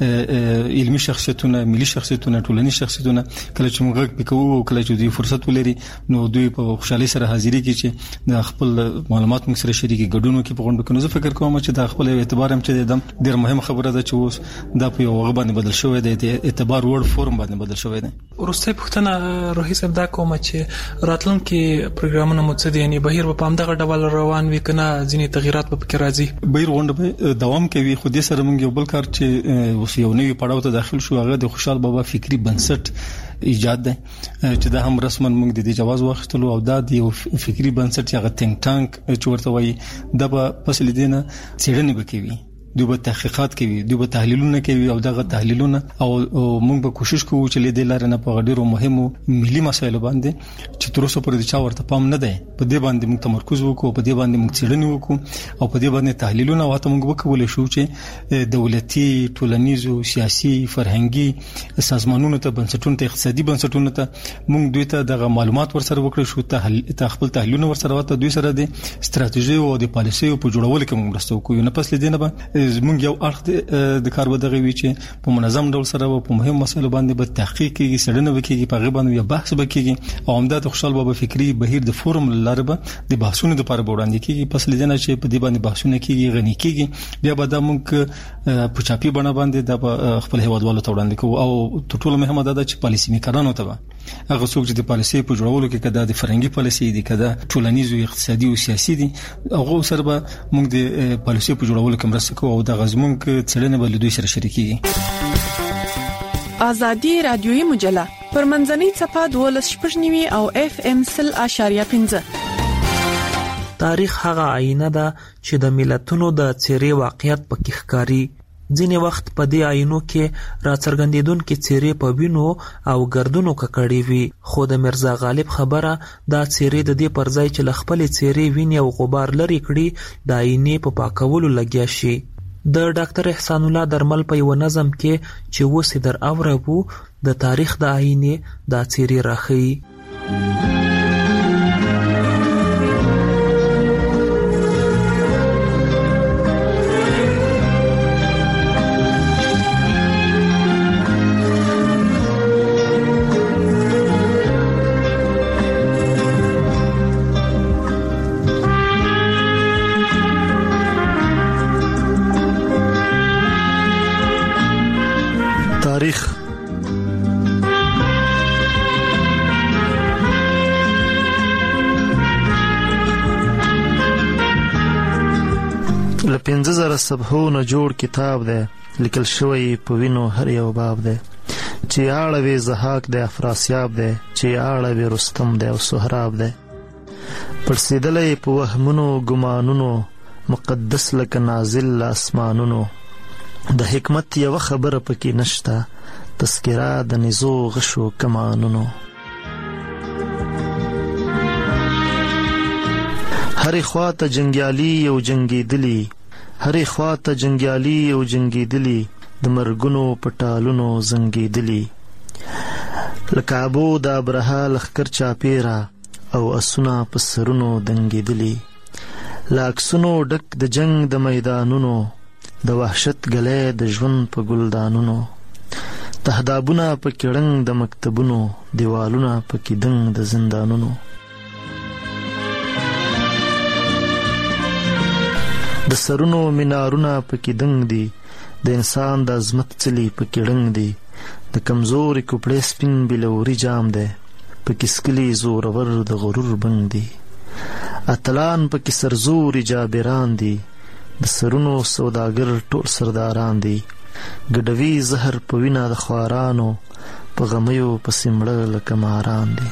[SPEAKER 9] علمي شخصیتونه ملي شخصیتونه ټولنیز شخصیتونه کله چې موږ پکوو کله چې دوی فرصت ولري نو دوی په خوشحالي سره حاضرې کوي چې د خپل معلومات موږ سره شریکي ګډونو کې په غونډو کې نو زه فکر کوم چې د خپل اعتبار هم چې د ډیر مهمه خبره ده چې اوس دا په یو وغه باندې بدل شوی دی د اعتبار وړ فورم باندې بدل شوی دی
[SPEAKER 5] ورسته پښتنه روحي صاحب دا کوم چې راتلونکي پروګرامونه مقصد یعنی بهیر په پام دغه ډول روان وي کنه ځینې تغیرات په فکر راځي
[SPEAKER 9] بهیر غونډه دوام کوي خو دې سره موږ یو بل کار چې اوس یو نوی پړاو ته داخل شو هغه د خوشحال بابا فکری بنسټ ایجاد ده چې دا هم رسما موږ د دې جواز واخیستلو او دا د یو فکری بنسټ هغه تینک ټانک چې ورته وایي د په فصل دینه څېړنې وکوي دوی به تحقیقات کوي دوی به تحلیلونه کوي او دغه تحلیلونه او موږ به کوشش کوو چې له دې لارې نه په ډیرو مهمو ملي مسایلو باندې چې تر اوسه پورې د چا ورته پام نه دی په دې باندې موږ تمرکز وکړو په دې باندې موږ څېړنې وکړو او په دې باندې تحلیلونه واته موږ وکولای شو چې دولتي ټولنیزو سیاسي فرهنګي سازمانونو ته بنسټونو ته اقتصادي بنسټونو ته موږ دوی ته دغه معلومات ورسره وکړو شو ته خپل تحلیلونه ورسره واته دوی سره د ستراتیژي او د پالیسي په جوړولو کې موږ مرسته وکړو نه پس لیدنه به زموږ یو اړخ د کار ودغه وی چې په منظم ډول سره په مهم مسایلو باندې به تحقیق کیږي څېړنه وکړي په غیبه باندې بحث وکړي او همدا د خوشحال بابا فکری بهیر د فورم لاره به د بحثونو لپاره وړاندې کیږي پس لیدنه چې په دې باندې بحثونه کیږي غني کیږي بیا به د موږ په چاپی بڼه باندې د خپل هیوادوالو ته وړاندې کوو او تر ټولو مهمه ده چې پالیسي میکرانو ته هغه څوک چې د پالیسي په جوړولو کې کده د فرهنګي پالیسي دي کده ټولنیز او اقتصادي او سیاسي دي هغه سره به موږ د پالیسي په جوړولو کې مرسته کوو او د غزمون کې څلنه بل دوی سره شریکي
[SPEAKER 2] ازادي رادیوي مجله پر منځنۍ صفه 12.9 او FM 0.5
[SPEAKER 22] تاریخ هغه آینه ده چې د ملتونو د څیرې واقعیت پکې ښکاري ځینې وخت په دې آینو کې راڅرګندېدونکې څیرې په وینو او ګردونو ککړې وي خو د مرزا غالب خبره دا څیرې د دې پر ځای چې له خپلې څیرې وینې او غبار لرې کړي د آینې په پاکولو لګیا شي د ډاکټر احسان الله درمل په یو نظم کې چې اوس در اوربو د تاریخ د آینې دا څیرې راخي
[SPEAKER 23] له 15000 صفحو نه جوړ کتاب دی لیکل شوی په وینو هر یو باب دی چې اړوي زهاک د افراسیاب دی چې اړوي رستم دی او سهراب دی پرسیدلې په وهمونو ګمانونو مقدس لکه نازل اسمانونو د حکمت یو خبره پکې نشته تذکرہ د نزو غشو کمانونو هرې خواته جنگیالي او جنگیدلی هرې خواته جنگیالي او جنگیدلی د مرګونو پټالونو زنګیدلی لکه ابو د ابرهه لخکر چاپیرا او اسونه په سرونو دنګېدلي، له عکسونو ډک د جنگ د میدانونو، د وحشت ګلی د ژوند په ګلدانونو، تهدابونه پکې ړنګ د مکتبونو، دیوالونه پکې دنګ د زندانونو. د سرونو مینارونه پکې دنګ دي، د انسان د عظمت څلي پکې ړنګ دي، د کمزوري کوپړې سپین بلوري جام دی، پکې سکلي زورور د غرور بنګ دي. اتلان پکې سرزوري جابران دي، د سرونو سوداګر ټول سرداران دي، ګډوي زهر په وینه د خوارانو، په غمیو پسې مړه لکه ماران دي.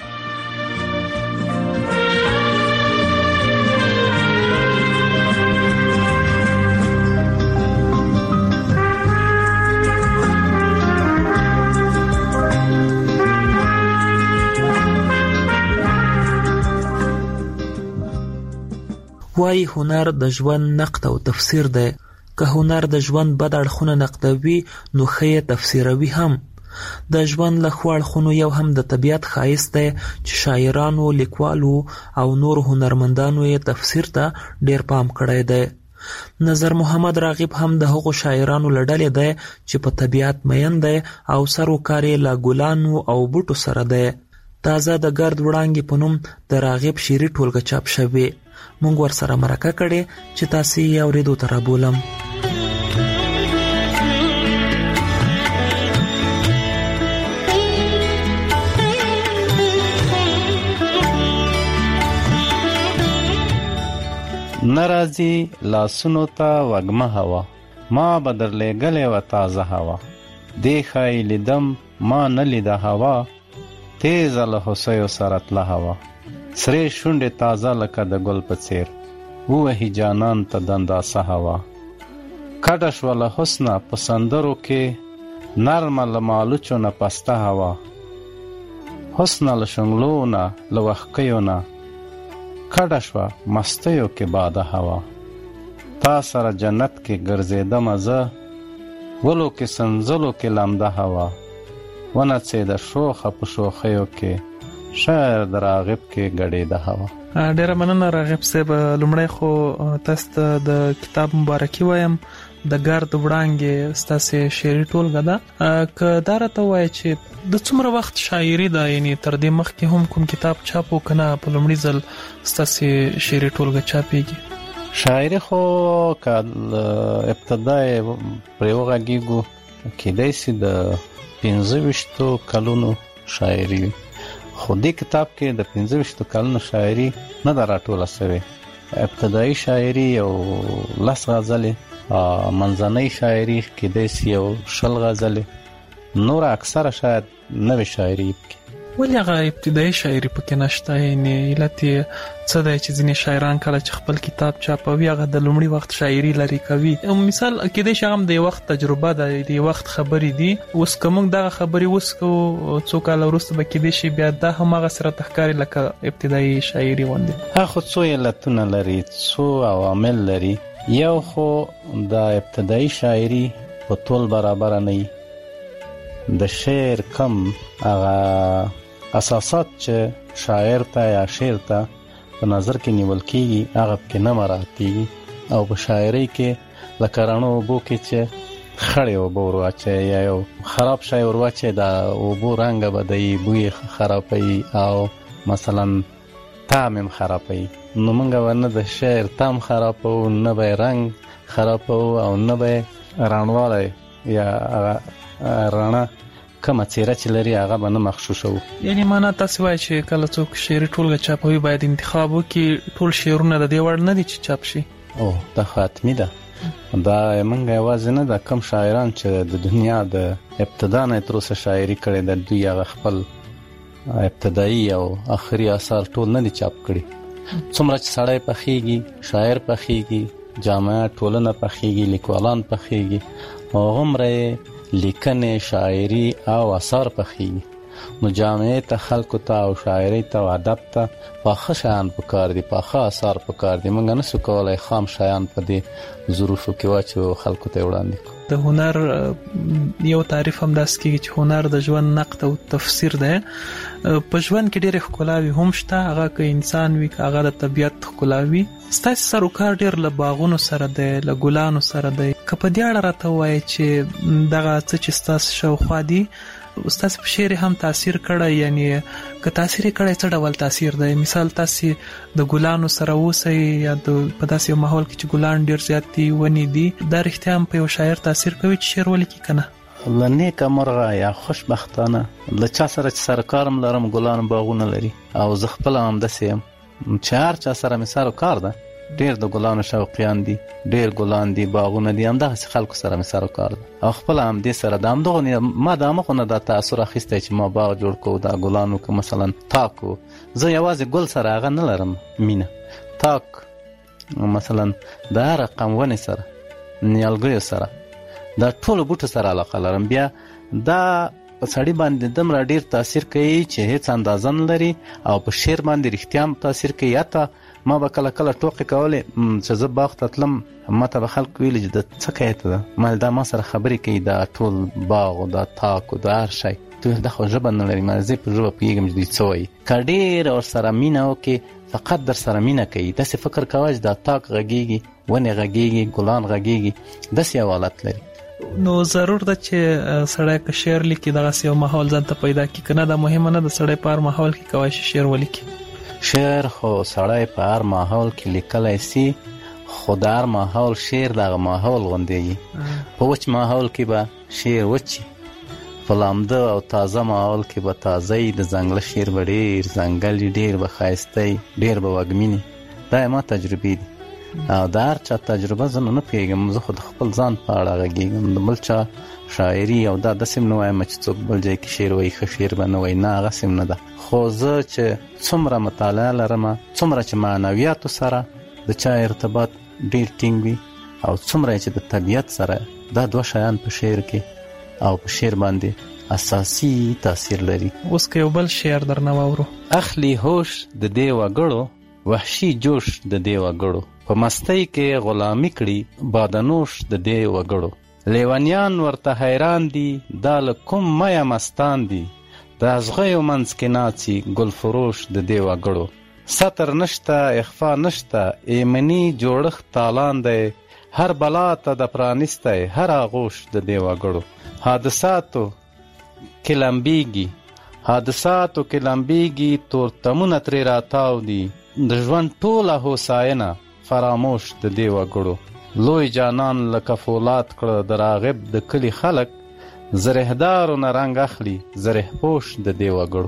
[SPEAKER 22] وایي هنر د ژوند نقد او تفسیر دی. که هنر د ژوند بد اړخونه نقدوي نو ښه یې تفسیروي هم. د ژوند له ښو اړخونو یو هم د طبیعت ښایست دی چې شاعرانو، لیکوالو او نور هنرمندانو یې تفسیر ته ډیر پام کړی دی. نظر محمد راغب هم د هغو شاعرانو له ډلې دی چې په طبیعت مین دی او سروکار یې له ګلانو او بوټو سره دی. تازه د ګرد وړانګې په نوم د راغب شعري ټولګه چاپ شوې. مونږ ورسره مرکه کړې چې تاسې یې اورېدو ته رابولم.
[SPEAKER 10] نرازی لاسونو ته وږمه هوا، ما به درلېږلې وه تازه هوا، دې ښایي لیدم ما نه لیده هوا، تیزه له هوسیو سره تله هوا، سرې شونډې تازه لکه د ګل په څیر، ووهي جانان ته د انداسه هوا، کډه شوه له حسنه په سندرو کې، نرمه له مالوچو نه پسته هوا، حسنه له شنګلو نه له وښکیو نه، کډه شوه مستیو کې باده هوا، تا سره جنت کې ګرځېدمه زه، ولو کې سنځلو کې لمده هوا، ونڅېده شوخه په شوخیو کې، شاعر د راغب کې ګډېده هوا.
[SPEAKER 5] ډیره مننه راغب صاحب. لومړی خو تاسو ته د کتاب مبارکي وایم. د ګرد وړانګې ستاسې شعري ټولګه ده. که دا راته ووایې چې د څومره وخت شاعري ده، یعنې تر دې مخکې هم کوم کتاب چاپ و که نه په لومړي ځل ستاسې شعري ټولګه چاپېږي؟
[SPEAKER 10] شاعري خو که ابتدا یې پرې وغږېږو کیدای شي د 25 کلونو شاعري وي، خو دې کتاب کې د 25 کلونو شاعري نه ده راټوله شوې. ابتدایي شاعري یو 10 غزلې، منځنۍ شاعري کیدای شي یو 20 غزلې، نور اکثره شاید نوې شاعري پکې.
[SPEAKER 5] ولې هغه ابتدایي شاعري پکې نشته؟ یعنې علت یې څه دی چې ځینې شاعران کله چې خپل کتاب چاپوي هغه د لومړي وخت شاعري لري کوي؟ مثال کیدای شي هغه د یو وخت تجربه ده، د یو وخت خبرې دي. اوس که موږ دغه خبرې اوس کوو څو کاله وروسته به کیدای شي بیا دا هم هغسې راته ښکاري لکه ابتدایي شاعري غوندې.
[SPEAKER 10] هغه خو څو علتونه لري، څو عوامل لري. یو خو د ابتدایي شاعري په طول برابر نه وي، د شعر کم هغه اساسات چې شاعر ته یا شعر ته په نظر کې نیول کېږي هغه پکې نه مراعاتېږي، او په شاعرۍ کې لکه رڼو اوبو کې چې خړې اوبه ور واچوي یا یو خراب شی ور واچوي، د اوبو رنګ بدوي، بوی خرابوي، او مثلا طعم هم خرابوي. نو موږ ورنه د شعر طعم خرابوو، نه به رنګ خرابوو، او نه به رڼوالی یا رڼا کومه څیره چې لري هغه به نه مغشوشوو.
[SPEAKER 5] یعنې معنا تاسې وایي چې کله څوک شعري ټولګه چاپوي باید انتخاب وکړي ټول شعرونه د دې وړ نه دي چې چاپ شي؟
[SPEAKER 10] او دا خو حتمي ده. دا موږ یوازې نه ده، کم شاعران چې د دنیا د ابتدا نه تر اوسه شاعري کړې ده دوی هغه خپل ابتدایي او آخري اثار ټول نه دي چاپ کړي. څومره چې سړی پخېږي، شاعر پخېږي، جامعه ټولنه پخېږي، لیکوالان پخېږي، هغومره لیکنې، شاعري او اثار پخېږي. نو جامعه ته، خلکو ته او شاعري ته او ادب ته پاخه شیان پکار دي، پاخه اثار پکار دي. موږ نسو کولای خام شیان په دې ظروفو کې واچو خلکو ته وړاندې کړو.
[SPEAKER 22] د هنر یو تعریف هم داس کیږي چې هنر د ژوند نقد او تفسیر دی. په ژوند کې ډېر ښکلاوي هم شته، هغه که انسان وي که هغه د طبیعت ښکلاوي. ستاسو سروکار ډېر له باغونو سره دی، له ګلانو سره دی. که په دې اړه راته وایي چې دغه څه چې ستاسو شاوخوا دي ستاسو په شعر هم تاثیر کړی، یعنی که تاثیر کړی څه ډول تاثیر دی؟ مثال تاسو د ګلانو سره اوسئ یا په داسې یو ماحول کې چې ګلان ډېر زیات دي، ونې دي، دا رښتیا هم په یو شاعر تاثیر کوي چې شعر ولیکي که نه؟
[SPEAKER 10] له نیکه مرغه یا خوشبختانه له چا سره چې سرکارم لرم ګلان باغونه لري او زه خپله همداسې یم چې هر چا سره مې سروکار ده، ډېر د ګلانو شوقیان دي، ډېر ګلان دي، باغونه دي، همدغسې خلکو سره مې سروکار ده او خپله همدې سره د همدغو ما د همغو نه دا تاثر اخیستی چې ما باغ جوړ کړو، دا ګلانو که مثلا تاک و، زه یوازې ګل سره هغه نه لرم مینه، تاک مثلا د هر رقم ونې سره، نیالګیو سره، دا ټولو بوټو سره علاقه لرم. بیا دا په سړي باندې دومره ډېر تاثیر کوي چې هیڅ اندازه نه لري او په شعر باندې رښتیا هم تاثیر کوي. حتی ما به کله کله ټوکې کولې چې زه باغ ته تلم، ما ته به خلک ویلي چې د څه کوې ته ده، ما دا ما سره خبرې کوي، دا ټول باغ او دا تاک او دا هر شی، دا خو ژبه نه لري، ما زه په ژبه پوهېږم چې دوی څه وایي. که ډېر ورسره مینه وکړې فقط در سره مینه کوي، داسې فکر کوه چې دا تاک غږېږي، ونې غږېږي، ګلان غږېږي، داسې یو حالت لري.
[SPEAKER 22] نو ضرور ده چې سړی که شعر لیکي دغسې یو ماحول ځان ته پیدا کړي، که نه دا مهمه نه ده سړی په هر ماحول کې کولی شي شعر ولیکي؟
[SPEAKER 10] شعر خو سړی په هر ماحول کې لیکلی سي، خو د هر ماحول شعر دغه ماحول غوندېږي. په وچ ماحول کې به شعر وچي، په لامده او تازه ماحول کې به تازه د ځنګله شعر به ډېر ځنګل ډېر به ښایسته ډېر به وږمینې. دا ما تجربې دي او د هر چا تجربه زه نه پوهېږم، زه خو د خپل ځان په اړه غږېږم، د بل چا شاعري او دا داسې نه وایم چې څوک بل ځای کې شعر وایي ښه شعر به نه وایي، نه هغسې نه ده. خو زه چې څومره مطالعه لرم، څومره چې معنویاتو سره د چا ارتباط ډېر ټینګ وي او څومره چې د طبیعت سره، دا دوه شیان په شعر کې او په شعر باندې اساسي تاثیر لري.
[SPEAKER 22] اوس که یو بل شعر درنه واورو:
[SPEAKER 10] اخلي هوش د دې وګړو، وحشي جوش د دې وګړو، په مستۍ کې غلامي کړي بادنوش د دې وګړو، لیونیان ورته حیران دي دا له کوم مایه مستان دي، د ازغیو منځ کې ناڅي ګل فروش د دې وګړو، ستر نشته اخفا نشته ایمني جوړښت تالان دی، هر بلا ته د پرانیستی هر آغوش د دې وګړو، حادثاتو کې لمبیږي تورتمونه ترې راتاو دي، د ژوند ټوله هوساینه فراموش د دې وګړو، لوی جانان لکه فولاد کړه د راغب د کلی خلک، زرهدارو نه رنګ اخلي زره پوش د دې وګړو.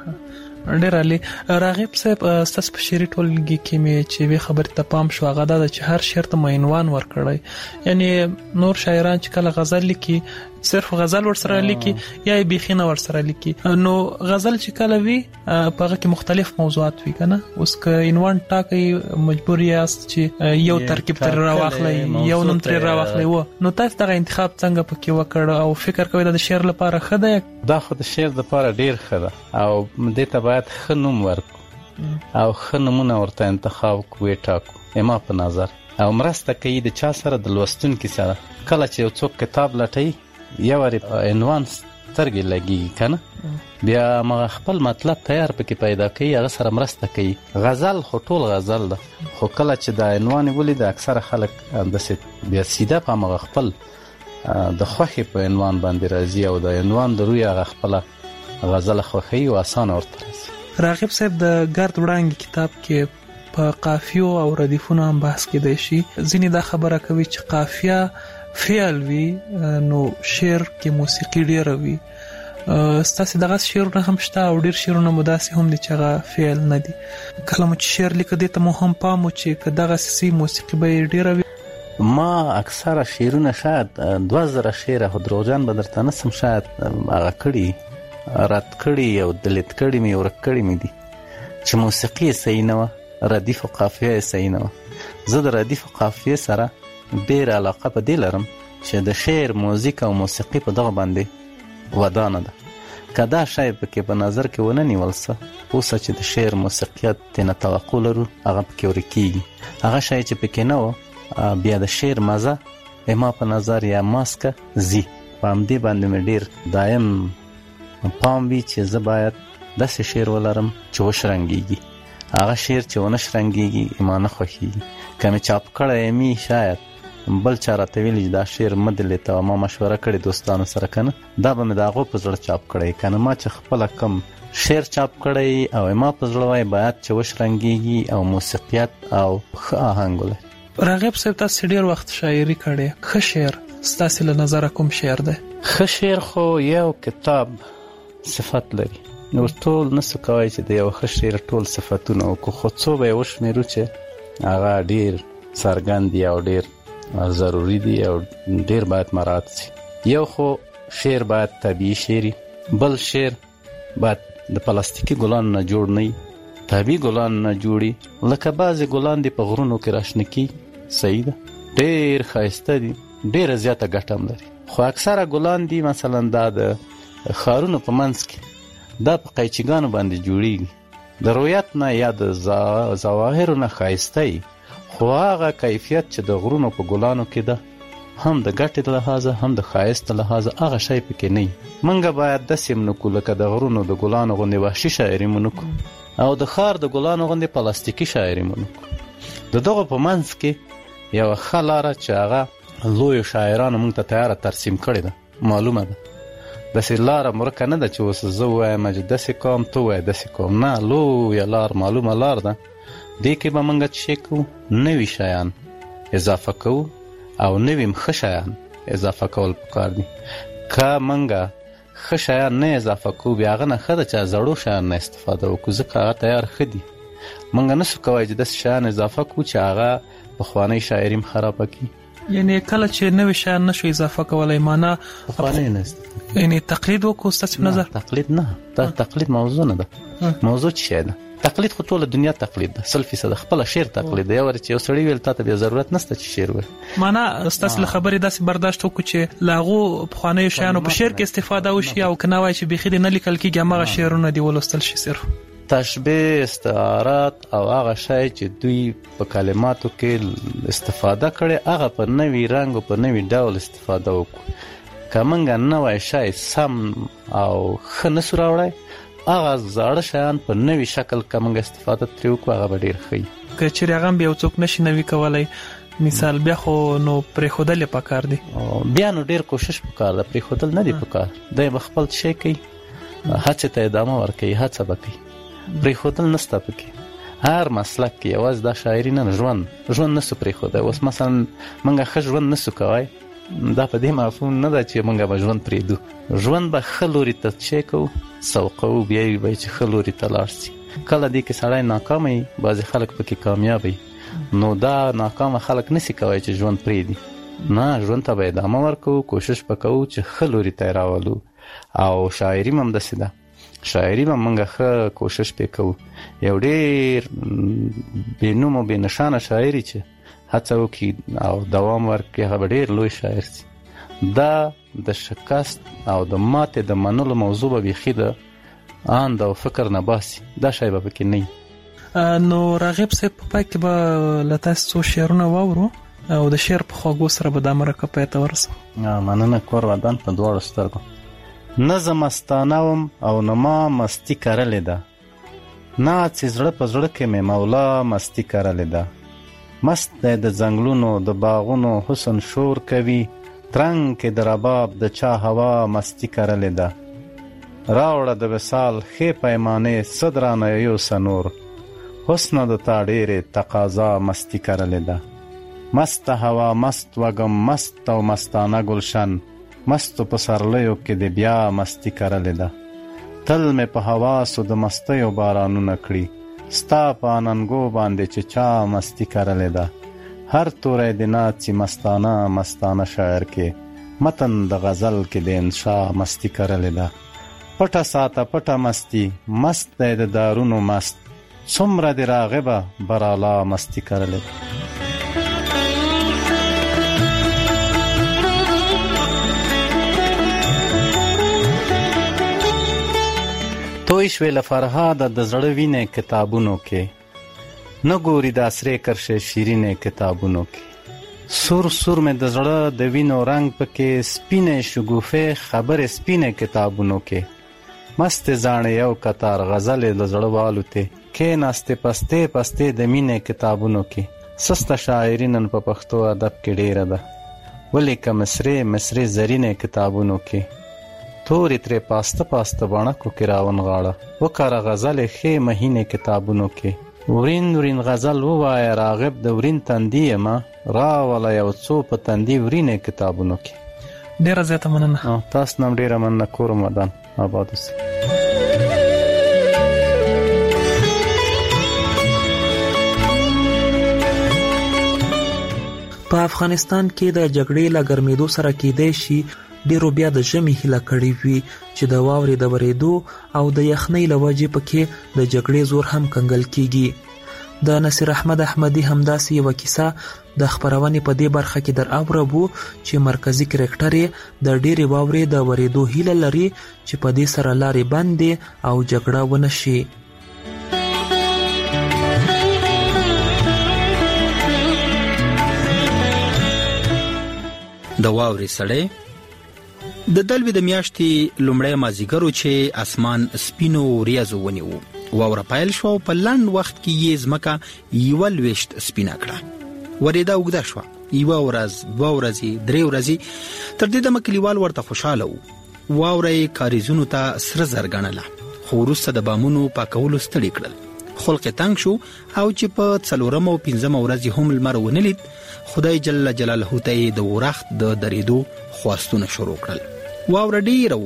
[SPEAKER 22] ډېر عالي. راغب صاحب، ستاسو په شعري ټولګي کې مې چې یوې خبرې ته پام شو، هغه دا ده چې هر شعر ته مو عنوان ورکړی، یعنی نور شاعران چې کله غزل لیکي صرف غزل ورسره لیکي یا یې بیخي نه ورسره لیکي، نو غزل چې کله وي په هغه کې مختلف موضوعات وي که نه. اوس که عنوان ټاکئ مجبور یاست چې یو ترکیب ترې راواخلئ، یو نوم ترې راواخلئ، نو تاسو دغه انتخاب څنګه پکې وکړ او فکر کوئ دا د شعر لپاره ښه ده؟
[SPEAKER 10] دا خو د شعر لپاره ډېر ښه ده او دې ته باید ښه نوم ورکړو او ښه نومونه ورته انتخاب کړو، ټاکو ما په نظر، او مرسته کوي د چا سره، د لوستونکي سره. کله چې یو څوک کتاب لټوي یو وارې عنوان سترګې لګېږي که نه، بیا هغه خپل مطلب تیار پکې پیدا کوي، هغه سره مرسته کوي. غزل خو ټول غزل ده، خو کله چې دا عنوان یې ولید اکثره خلک همداسې بیا سیده په همغه خپل د خوښې په عنوان باندې راځي او د عنوان د روی هغه خپله غزله خوښوي او اسانه ورته راځي.
[SPEAKER 22] راغب صاحب، د ګرد وړانګې کتاب کې په قافیو او ردیفونو هم بحث کېدی شي. ځینې دا خبره کوي چې قافیه فعل وي نو شعر کې موسیقي ډېره وي. ستاسې دغه شعرونه هم شته او ډېر شعرونه مو داسې هم دي چې هغه فعل نه دي. کله مو چې شعر لیکه دې ته مو هم پام و چې که دغسې موسیقي به یې ډېره وي؟
[SPEAKER 10] ما اکثره شعرونه شاید 2000 شعره، خو دروغجن به درته نسم، شاید هغه کړي رد کړي او دلیت کړي مې ورک کړي مې دي چې موسیقي یې صحیح نه وه، ردیف و قافیه یې صحیح نه وه. زه د ردیف و قافیه سره ډېر علاقه په دې لرم چې د شعر موزیک او موسیقي په دغه باندې ودانه ده. که دا شی پکې په نظر کې ونه نیول څه اوسه چې د شعر موسیقیت تېنه توقع لرو هغه پکې ورکېږي. هغه شی چې پکې نه و بیا د شعر مزه اما په نظر یا ماسکه زی په همدې باندې مې ډېر دایم پام وي چې زه باید داسې شعر ولرم چې وشرنګېږي. هغه شعر چې ونه شرنګېږي ما نه خوښېږي. که مې چاپ کړی مي شاید بل چا راته ویلي چې دا شعر مه دې لیته، ما مشوره کړې دوستانو سره، که نه دا به مې د هغو په زړه چاپ کړی. که نه ما چې خپله کم شعر چاپ کړی او ما په زړه وای باید چې وشرنګېږي او موسیقیت او ښه آهنګ ولري.
[SPEAKER 5] راغب صاحب تاسو ډېر وخت شاعري کړې، ښه شعر ستاسې له نظره کوم شعر دی؟
[SPEAKER 10] ښه شعر خو یو کتاب صفت لري، نو ټول نسو کوای چې د یو ښه شعر ټول صفتونه وکړو، خو څو به یې وشمېرو چې هغه ډېر څرګند دي او ډېر ضروري دي او ډېر باید مراعات شي. یو خو شعر باید طبیعي شعر، بل شعر باید د پلاستیکي ګلانو نه جوړ نه وي، طبیعي ګلانو نه جوړي. لکه بعضې ګلان دي په غرونو کې راشنه کېږي، صحیح ده، ډېر ښایسته دي، ډېره زیاته ګټه هم لري. خو اکثره ګلان دي مثلا دا د ښارونو په منځ کې دا په قیچیګانو باندې جوړیږي، د رویت نه یا د ظواهرو نه ښایسته وي، خو هغه کیفیت چې د غرونو په ګلانو کې ده هم د ګټې لحاظه هم د ښایست لحاظه هغه شی پکې نه وي. موږ باید داسې م نه کړو لکه د غرونو د ګلانو غوندې وحشي شاعري مو نه کړو او د ښار د ګلانو غوندې پلاستیکي شاعري مو نه کړو. د دغو په منځ کې یوه ښه لاره چې هغه لویو شاعرانو موږ ته تیاره ترسیم کړې ده، معلومه ده داسې لاره مرکه نه ده چې اوس زه ووایم چې داسې کوم ته ووایه داسې کوم، نه، لویه لار معلومه لار ده. دې کې به موږ څه شی کوو؟ نوي شیان اضافه کوو او نوي ښه شیان اضافه کول پکار دي. که موږ ښه شیان نه اضافه کوو بیا هغه نه ښه ده چې زړو شیان نه استفاده وکړو، ځکه هغه تیار ښه دي. موږ نسو کولی چې داسې شیان اضافه کړو چې هغه پخوانۍ شاعري هم خرابه کړي.
[SPEAKER 5] یعنی کله چې نوې شیان نشو اضافه کولی معنا
[SPEAKER 10] پخوانۍ نه
[SPEAKER 5] یعنی تقلید وکړو ستاسې په نظر؟
[SPEAKER 10] تقلید نه، دا تقلید موضوع نه ده. موضوع څه شی ده؟ تقلید خو ټوله دنیا تقلید ده، 100% خپله شعر تقلید ده. یو چې یو سړی ویل تا ته بیا ضرورت نشته چې شعر وایي.
[SPEAKER 5] معنا ستاسې له خبرې داسې برداشت وکړو چې له هغو پخوانیو شیانو په شعر کې استفاده وشي او که نه وایي چې بیخي دې نه لیکل کېږي هماغه شعرونه دې ولوستل شي صرف.
[SPEAKER 10] تشبیه، استعارات او هغه شی چې دوی په کلماتو کې استفاده کړي هغه په نوي رنګ او په نوي ډول استفاده وکړو. که موږ نوی شی سم او ښه نسو راوړی هغه زاړه شیان په نوي شکل که موږ استفاده ترې وکړو هغه به ډېر ښه وي.
[SPEAKER 5] که چېرې هغه هم بیا یو څوک نشي نوي کولی مثال بیا خو نو پرېښودل یې پکار دي.
[SPEAKER 10] بیا نو ډېر کوشش پکار ده، پرېښودل نه دي پکار. دی به خپل شی کوي، هڅې ته ادامه ورکوي، هڅه به کوي، پرېښودل نسته پکې. هر مسلک کې یوازې دا شاعري نه، ژوند نسو پرېښودی. اوس مثلا موږ ښه ژوند نسو کوی، دا په دې مفهوم نه ده چې موږ به ژوند پرېږدو. ژوند به ښه لوري ته څه کوو، سوقوو، بیا یې به چې ښه لوري ته لاړ شي. کله دې کې سړی ناکامه وي، بعضې خلک پکې کامیاب وي، نو دا ناکامه خلک نسي کوی چې ژوند پرېږدي. نه، ژوند ته به ادامه ورکوو، کوشش به کوو چې ښه لوري ته یې راولو. او شاعري هم همداسې ده، شاعري به موږ ښه کوشش پې کوو. یو ډېر بې نوم او بې نښانه شاعري چې هڅه وکړي او دوام ورکړي هغه به ډېر لوی شاعر شي. دا د شکست او د ماتې د منلو موضوع به بیخي د اند او فکر نه باسي، دا شی به پکې نه وي.
[SPEAKER 5] نو راغب صاحب په پای کې به له تاسو څو شعرونه واورو او د شعر په خواږو سره به دا مرکه پای ته ورسوو.
[SPEAKER 10] مننه. کور ودان په دواړو سترګو. نه زه مستانه وم او نه ما مستي کرلې ده، ناڅې زړه په زړه کې مې مولا مستی کرلې ده. مست دی د ځنګلونو د باغونو حسن شور کوي، ترنګ کې د رباب د چا هوا مستی کرلې ده. راوړه د وصال ښې پیمانې څه درانه یوسه نور، حسنه د تا ډېرې تقاضا مستی کرلې ده. مست هوا مست وږم مست او مستانه ګلشن، مستو په سرلیو کې د بیا مستی کرلې ده. تل مې په حواسو د مستیو بارانونه کړي، ستا په اننګو باندې چې چا مستی کرلې ده. هر توری د ناڅي مستانه مستانه شاعر کې، متن د غزل کې د انشا مستی کرلې ده. پټه ساته پټه مستی، مست دی د دارونو مست، څومره د راغبه برالا مستی کرلې ده. توی شوې له فرهاده د زړه وینې کتابونو کې، نه ګوري د عصرې کرښې شیرینې کتابونو کې. سور سور مې د زړه د وینو رنگ پکې سپینې شګوفې خبرې سپینې کتابونو کې مست ځان یو قطار غزلې د زړه والوته کې ناستې پستې پستې د مینې کتابونو کې سسته شاعري نن په پښتو ادب کې ډیره ده ولیکه مصرې مصرې زرینې کتابونو کې تورې ترې پاسته پاسته بڼکو کې راونغاړه وکړه غزلې ښې مهینې کتابونو کې ورین ورین غزل ووایه راغب د ورین تندي یمه راوله یو څو په تندي ورینې کتابونو کې.
[SPEAKER 22] ډیره زیاته مننه.
[SPEAKER 10] تاسو نم ډیره مننه. کور مدان آباد اوسئ.
[SPEAKER 22] په افغانستان کې د جګړې له ګرمېدو سره کېدای شي ډیرو بیا د ژمي هیله کړې وي چې د واورې د ورېدو او د یخنۍ له وجې پکې د جګړې زور هم کنګل کیږي. د نصیر احمد احمدي همداسې یوه کیسه د خپرونې په دې برخه کې در اوربو چې مرکزی کرکټر د ډیرې واورې د ورېدو هیله لري چې په دې سره لارې بندې او جګړه ونه شي.
[SPEAKER 4] د واورې سړی د دلوي د میاشتې لومړی مازیګرو چې اسمان سپینو ریاضو ونیو واوره پایل شو په لنډ وخت کې یې ځمکه یوه لویشت سپینه کړه ورېدا اوږده شوه یوه ورځ دوه ورځې درې ورځې تر دې دمه کلیوال ورته خوشحاله وو واوره یې کاریزونو ته سره زر ګڼله خو وروسته د بامونو پاکولو ستړي کړل خلق تنګ شو او چې په 4 او 5 ورځې هم لمر ونه لید خدای جل جلاله ته د ورخت د درېدو خواستونه شروع کړل واوره ډیره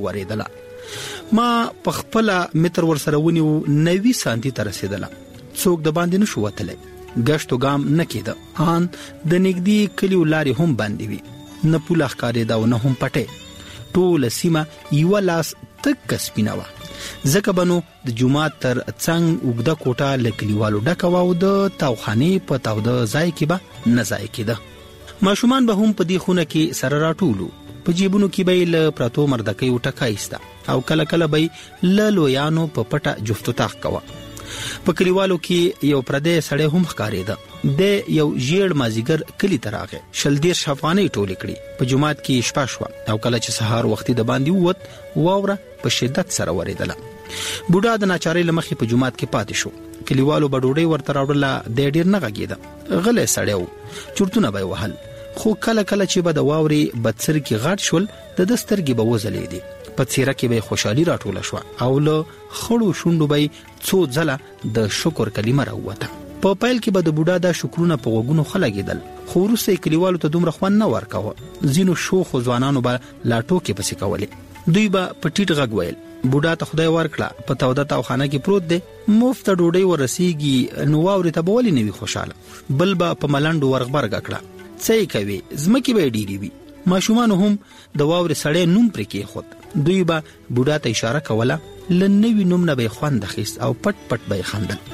[SPEAKER 4] ورېدله ما په خپل متر ورسره ونیو 90 سانتي ته رسیدله څوک د باندې نشو وتلی ګشت و ګام نه کېده ان د نږدې کلیو لارې هم بندې وي نه پوله ښکارېده او نه هم پټې ټوله سیمه یوه لاس تکه سپینه وه ځکه به نو د جومات تر څنګ اوږده کوټه له کلیوالو ډکه وه او د تاوخانې په تاوده ځای کې به نه ځای کېده ماشومان به هم په دې خونه کې سره راټولو په جیبونو کې به یې له پرتو مردکیو ټکه ایسته او کله کله به یې له لویانو په پټه جفت و طاق کوه په کلیوالو کې یو پردی سړی هم ښکارېده د یو ژیړ مازیګر کلي ته راغی 120 افغانۍ ټولې کړي په جومات کې شپه شوه او کله چې سهار وختي د باندې ووت واوره په شدت سره ورېدله بوډا د ناچارۍ له مخې په جومات کې پاتې شو کلیوالو به ډوډۍ ورته راوړله دی ډېر نه غږېده غلی سړی و چورتونه به یې وهل خو کله کله چې به د واورې بدسرکې غټ شول د ده سترګې به وځلېدې په څېره کې به خوشحالي راټوله شوه او له خړو شونډو به څو ځله د شکر کلمه راووته په پیل کې به د بوډا دا شکرونه په غوږونو ښه لګېدل خو وروسته یې کلیوالو ته دومره خوند نه ورکوه ځینو شوخو ځوانانو به لا ټوکې پسې کولې دوی به په ټیټ غږ ویل بوډا ته خدای ورکړه په توده تاوخانه کې پروت دی مفته ډوډۍ ورسیږي نو واورې ته به ولې نه وي خوشحاله بل به په ملنډو ورغبرګه کړه څه یې کوي ځمکې به یې ډېرې وي ماشومانو هم د واورې سړی نوم پرې کېښود دوی به بوډا ته اشاره کوله له نوي نوم نه به یې خوند اخیست او پټ پټ به یې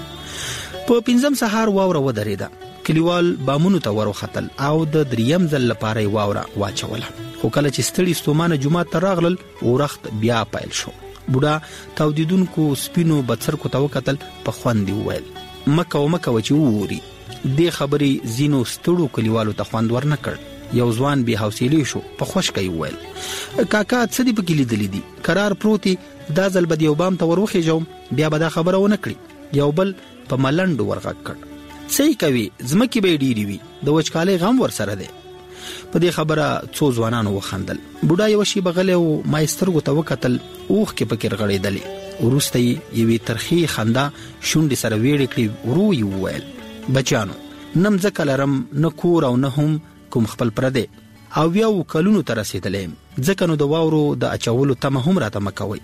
[SPEAKER 4] خندل په 5 سهار واوره ودرېده کلیوال بامونو ته وروختل او د 3م ځل لپاره یې واوره واچوله خو کله چې ستړي ستومانه جومات ته راغلل ورخت بیا پیل شو بوډا تاودیدونکو سپینو بڅرکو ته وکتل په خوند یې وویل مه کوه چې ووري دې خبرې ځینو ستړو کلیوالو ته خوند ورنه کړ یو ځوان بې حوصلې شو په خوشکه یې وویل کاکا څه دې پکې لیدلي دي قرار پروت دا ځل به د یو بام ته وروخېږم بیا به دا خبره ونه کړي یو بل په ملنډو ورغږ کړ څه یې کوي ځمکې به یې ډېرې وي د وچکالۍ غم ورسره دی په دې خبره څو ځوانانو وخندل بوډا یوه شیبه غلی و ما یې سترګو ته وکتل اوښکې پکې رغړېدلې وروسته یې یوې ترخې خندا شونډې سره ویړې کړې ورو یې وویل بچیانو نه مځکه لرم نه کور او نه هم کوم خپل پردی او 20 کلونو ته رسېدلی یم ځکه نو د واورو د اچولو تمه هم راته مه کوئ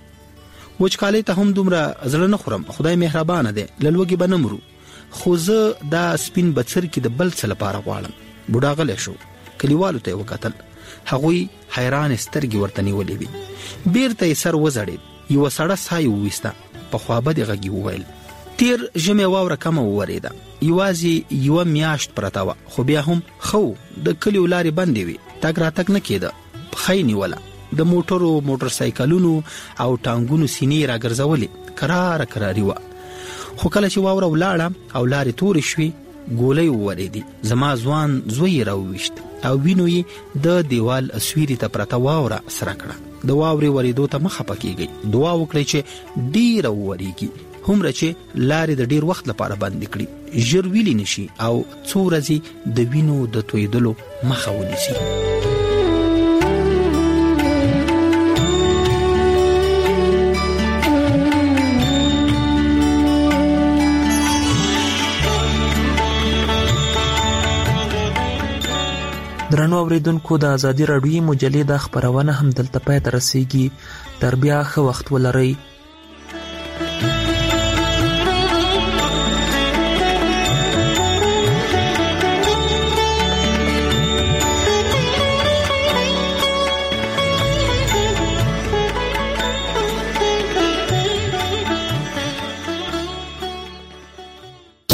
[SPEAKER 4] وچکالۍ ته هم دومره زړه نه خورم خدای مهربانه دی له لوږې به نه مرو خو زه دا سپین بڅرکي د بل څه لپاره غواړم بوډا غلی شو کلیوالو ته یې وکتل هغوی حیرانې سترګې ورته نیولې وې بیرته یې سر وځړېد یوه سړه ساه یې وویسته په خوابدې غږ یې وویل تیر ژمې واوره کمه وورېده یوازې یوه میاشت پرته وه خو بیا هم ښه د کلیو لارې بندې وې تګ راتګ نه کېده پښه یې نیوله د موټر سایکلونو او ټانګونو سینې راګرځولې کراره کراري وه خو کله چې واوره ولاړه او لارې تورې شوې ګولۍ وورېدې زما ځوان زوی یې راوویشت او وینو یې د دیوال اسویری ته پرته واوره سره کړه. د واورې ورېدو ته مخه پکېږي، دعا وکړئ چې ډیره وورېږي، همره چې لارې د ډیر وخت لپاره بند کړي، ژر ویلې نشي او څو ورځې د وینو د تویدلو مخه ونیسي.
[SPEAKER 22] درنو اوریدونکو، د ازادي راډیوي مجلې د خبرونه هم دلته پای ته رسیږي. تر بیا ښه وخت ولرئ.